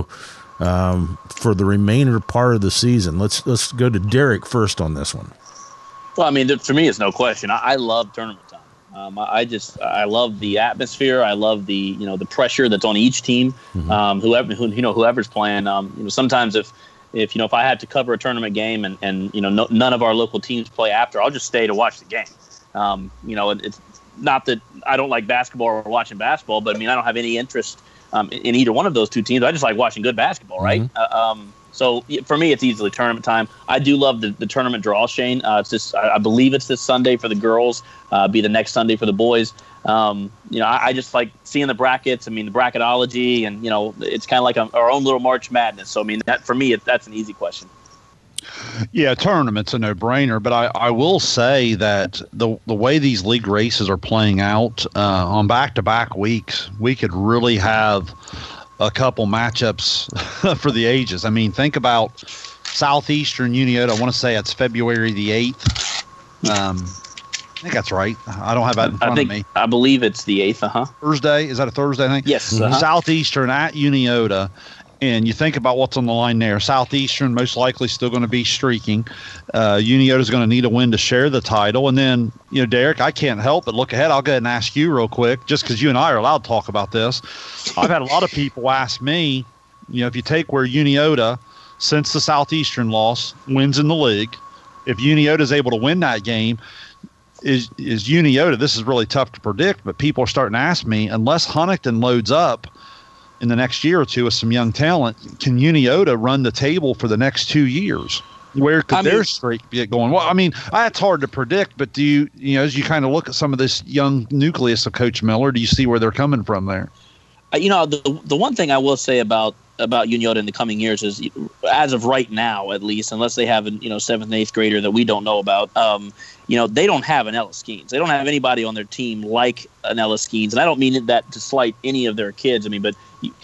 B: Um, for the remainder part of the season? Let's let's go to Derek first on this one.
C: Well, I mean, for me, it's no question. I, I love tournament time. Um, I, I just I love the atmosphere. I love the you know the pressure that's on each team. Mm-hmm. Um, whoever who, you know whoever's playing. Um, you know, sometimes if if you know if I had to cover a tournament game and and you know no, none of our local teams play after, I'll just stay to watch the game. Um, you know, it, it's not that I don't like basketball or watching basketball, but I mean I don't have any interest Um, in either one of those two teams. I just like watching good basketball, right? Mm-hmm. Uh, um, So for me, it's easily tournament time. I do love the, the tournament draw, Shane. Uh, it's just, I, I believe it's this Sunday for the girls, uh, be the next Sunday for the boys. Um, you know, I, I just like seeing the brackets. I mean, the bracketology, and, you know, it's kind of like a, our own little March Madness. So, I mean, that for me, it, that's an easy question.
D: Yeah, tournament's a no-brainer, but I, I will say that the the way these league races are playing out uh, on back-to-back weeks, we could really have a couple matchups for the ages. I mean, think about Southeastern Uniota. I want to say it's February the eighth. Um, I think that's right. I don't have that in front
C: I think,
D: of me.
C: I believe it's the eighth, uh-huh.
D: Thursday? Is that a Thursday, I think?
C: Yes. Uh-huh.
D: Southeastern at Uniota. And you think about what's on the line there. Southeastern most likely still going to be streaking. Uh, Uniota is going to need a win to share the title. And then, you know, Derek, I can't help but look ahead. I'll go ahead and ask you real quick, just because you and I are allowed to talk about this. I've had a lot of people ask me, you know, if you take where Uniota, since the Southeastern loss, wins in the league, if Uniota is able to win that game, is is Uniota, this is really tough to predict, but people are starting to ask me, unless Huntington loads up in the next year or two with some young talent, can Uniota run the table for the next two years? Where could I their mean, streak be going? Well, I mean, that's hard to predict, but do you, you know, as you kind of look at some of this young nucleus of Coach Miller, do you see where they're coming from there?
C: You know, the the one thing I will say about about Uniota in the coming years is, as of right now, at least, unless they have a you know seventh and eighth grader that we don't know about, um, you know, they don't have an Ella Skeens. They don't have anybody on their team like an Ella Skeens, and I don't mean that to slight any of their kids. I mean, but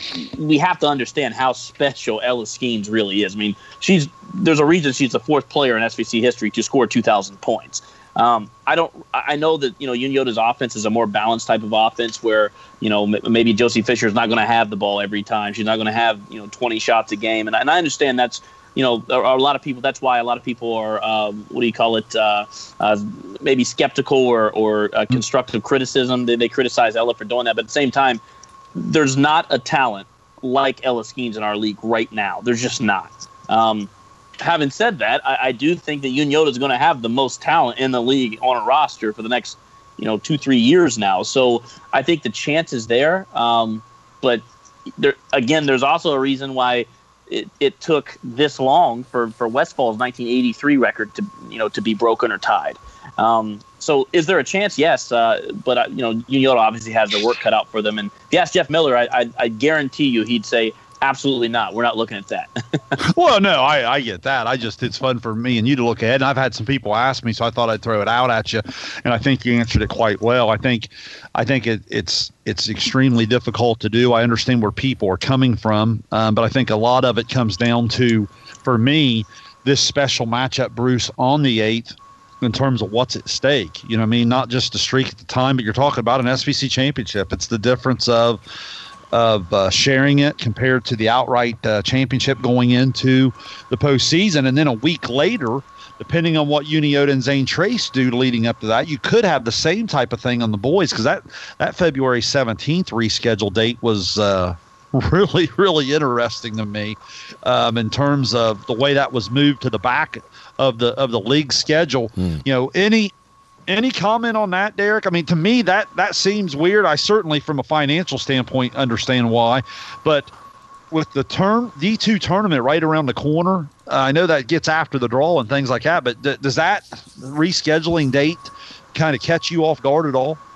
C: we have to understand how special Ella Skeens really is. I mean, she's there's a reason she's the fourth player in S V C history to score two thousand points. Um, I don't. I know that you know Uniota's offense is a more balanced type of offense where you know m- maybe Josie Fisher is not going to have the ball every time. She's not going to have you know twenty shots a game, and, and I understand that's you know there are a lot of people. That's why a lot of people are um, what do you call it? Uh, uh, maybe skeptical or or uh, constructive criticism. They, they criticize Ella for doing that, but at the same time, there's not a talent like Ella Skeens in our league right now. There's just not. Um, Having said that, I, I do think that Uniota is going to have the most talent in the league on a roster for the next, you know, two, three years now. So I think the chance is there. Um, but there, again, there's also a reason why it, it took this long for, for Westfall's nineteen eighty-three record to, you know, to be broken or tied. Um, so is there a chance? Yes. Uh, but, uh, you know, Uniota obviously has the work cut out for them. And if you ask Jeff Miller, I, I, I guarantee you he'd say, absolutely not. We're not looking at that.
D: Well, no, I, I get that. I just, it's fun for me and you to look ahead. And I've had some people ask me, so I thought I'd throw it out at you. And I think you answered it quite well. I think, I think it, it's, it's extremely difficult to do. I understand where people are coming from. Um, but I think a lot of it comes down to, for me, this special matchup, Bruce, on the eighth, in terms of what's at stake. You know what I mean? Not just the streak at the time, but you're talking about an S V C championship. It's the difference of, of uh, sharing it compared to the outright uh, championship going into the postseason. And then a week later, depending on what Uniota and Zane Trace do leading up to that, you could have the same type of thing on the boys, because that, that February seventeenth rescheduled date was uh, really, really interesting to me um, in terms of the way that was moved to the back of the of the league schedule. Mm. You know, any Any comment on that, Derek? I mean, to me, that, that seems weird. I certainly, from a financial standpoint, understand why. But with the term D two tournament right around the corner, uh, I know that gets after the draw and things like that. But th- does that rescheduling date kind of catch you off guard at all?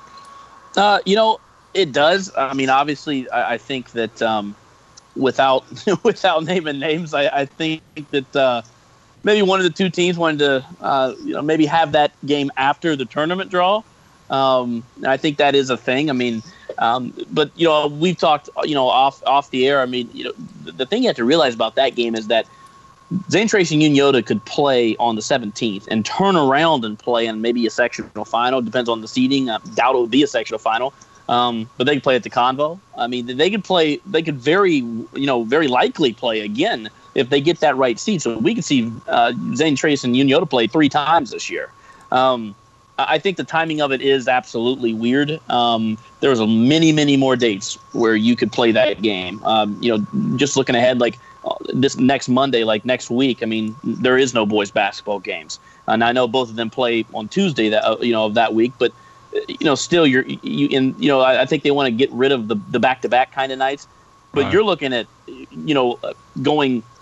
C: Uh, you know, it does. I mean, obviously, I, I think that um, without without naming names, I, I think that uh, – maybe one of the two teams wanted to, uh, you know, maybe have that game after the tournament draw. Um, I think that is a thing. I mean, um, but you know, we've talked, you know, off off the air. I mean, you know, the, the thing you have to realize about that game is that Zane Trace and Uniota could play on the seventeenth and turn around and play in maybe a sectional final. Depends on the seeding. I doubt it would be a sectional final. Um, but they could play at the Convo. I mean, they could play. They could very, you know, very likely play again if they get that right seed. So we could see uh, Zane Trace and Uniota play three times this year. Um, I think the timing of it is absolutely weird. Um, there's a many, many more dates where you could play that game. Um, you know, just looking ahead, like uh, this next Monday, like next week. I mean, there is no boys basketball games, and I know both of them play on Tuesday that uh, you know of that week, but. You know, still you're you in. You know, I, I think they want to get rid of the the back to back kind of nights, but right. You're looking at, you know, going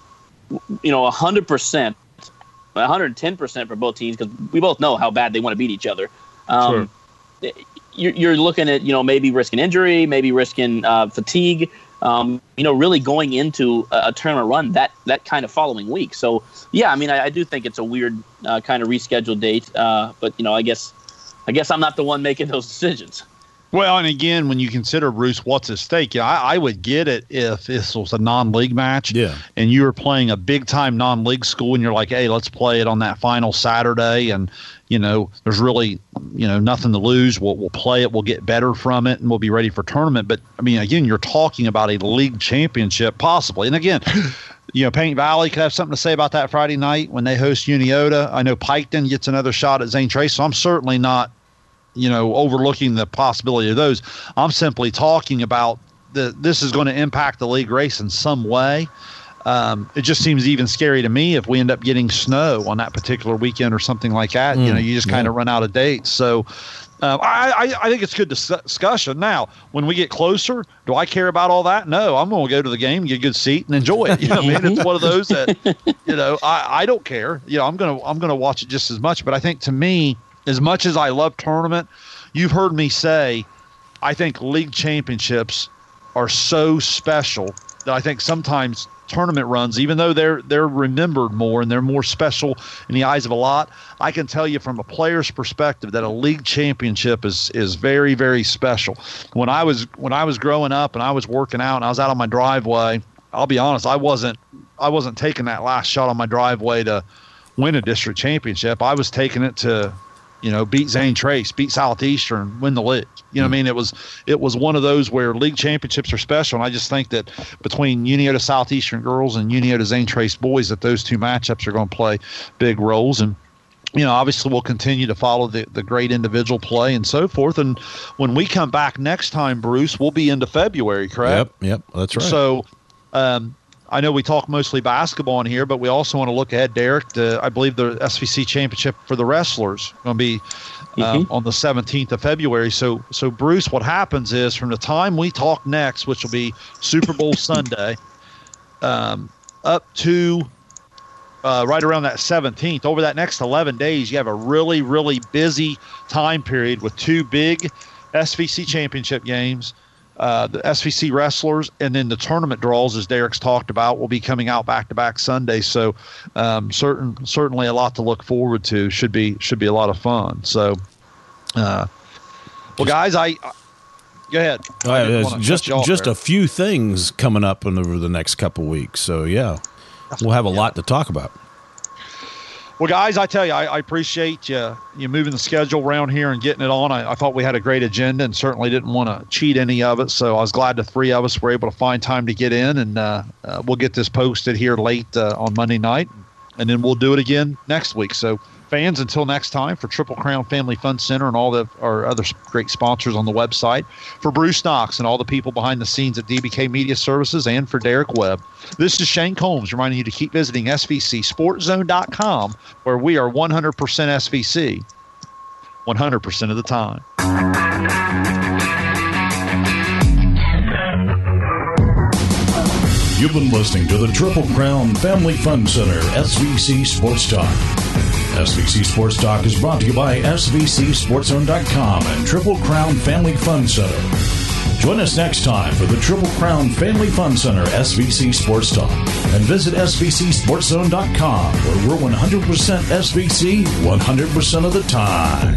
C: you know, one hundred percent, one hundred ten percent for both teams, because we both know how bad they want to beat each other. Um, sure. you're, you're looking at, you know, maybe risking injury, maybe risking uh, fatigue, um, you know, really going into a, a tournament run that, that kind of following week. So, yeah, I mean, I, I do think it's a weird uh, kind of rescheduled date, uh, but, you know, I guess I guess I'm not the one making those decisions.
D: Well, and again, when you consider, Bruce, what's at stake, you know, I, I would get it if this was a non-league match,
B: yeah,
D: and you were playing a big-time non-league school, and you're like, hey, let's play it on that final Saturday, and, you know, there's really, you know, nothing to lose. We'll, we'll play it, we'll get better from it, and we'll be ready for tournament. But, I mean, again, you're talking about a league championship, possibly. And, again, you know, Paint Valley could have something to say about that Friday night when they host Uniota. I know Piketon gets another shot at Zane Trace, so I'm certainly not, you know, overlooking the possibility of those. I'm simply talking about the this is going to impact the league race in some way. Um, it just seems even scary to me if we end up getting snow on that particular weekend or something like that. Mm, you know, you just kind of yeah. run out of dates. So uh, I, I, I think it's good discussion. Now, when we get closer, do I care about all that? No, I'm going to go to the game, get a good seat, and enjoy it. You know what I mean? It's one of those that, you know, I, I don't care. You know, I'm going to I'm going to watch it just as much. But I think to me, as much as I love tournament, you've heard me say, I think league championships are so special that I think sometimes tournament runs, even though they're they're remembered more and they're more special in the eyes of a lot, I can tell you from a player's perspective that a league championship is is very, very special. When I was when I was growing up and I was working out and I was out on my driveway, I'll be honest, I wasn't I wasn't taking that last shot on my driveway to win a district championship. I was taking it to, you know, beat Zane Trace, beat Southeastern, win the league. You know what I mean? It was it was one of those where league championships are special, and I just think that between Uniota Southeastern girls and Uniota Zane Trace boys, that those two matchups are going to play big roles. And, you know, obviously we'll continue to follow the, the great individual play and so forth. And when we come back next time, Bruce, we'll be into February, correct?
B: Yep, yep, that's right.
D: So um, I know we talk mostly basketball in here, but we also want to look ahead, Derek, to, I believe, the S V C championship for the wrestlers going to be um, mm-hmm. on the seventeenth of February. So, so Bruce, what happens is from the time we talk next, which will be Super Bowl Sunday, um, up to uh, right around that seventeenth, over that next eleven days, you have a really, really busy time period with two big S V C championship games. Uh, the S V C wrestlers, and then the tournament draws, as Derek's talked about, will be coming out back-to-back Sundays. So, um, certain certainly a lot to look forward to. Should be should be a lot of fun. So, uh, well, guys, I, I go ahead.
B: Uh, just just there. a few things coming up in over the next couple of weeks. So, yeah, we'll have a yeah. lot to talk about.
D: Well, guys, I tell you, I, I appreciate you, you moving the schedule around here and getting it on. I, I thought we had a great agenda and certainly didn't want to cheat any of it. So I was glad the three of us were able to find time to get in, and uh, uh, we'll get this posted here late uh, on Monday night, and then we'll do it again next week. So fans, until next time, for Triple Crown Family Fun Center and all the our other great sponsors on the website, for Bruce Knox and all the people behind the scenes at D B K Media Services, and for Derek Webb, this is Shane Combs reminding you to keep visiting S V C Sports Zone dot com, where we are one hundred percent S V C one hundred percent of the time.
A: You've been listening to the Triple Crown Family Fun Center S V C Sports Talk. S V C Sports Talk is brought to you by S V C Sports Zone dot com and Triple Crown Family Fun Center. Join us next time for the Triple Crown Family Fun Center S V C Sports Talk, and visit S V C Sports Zone dot com, where we're one hundred percent S V C one hundred percent of the time.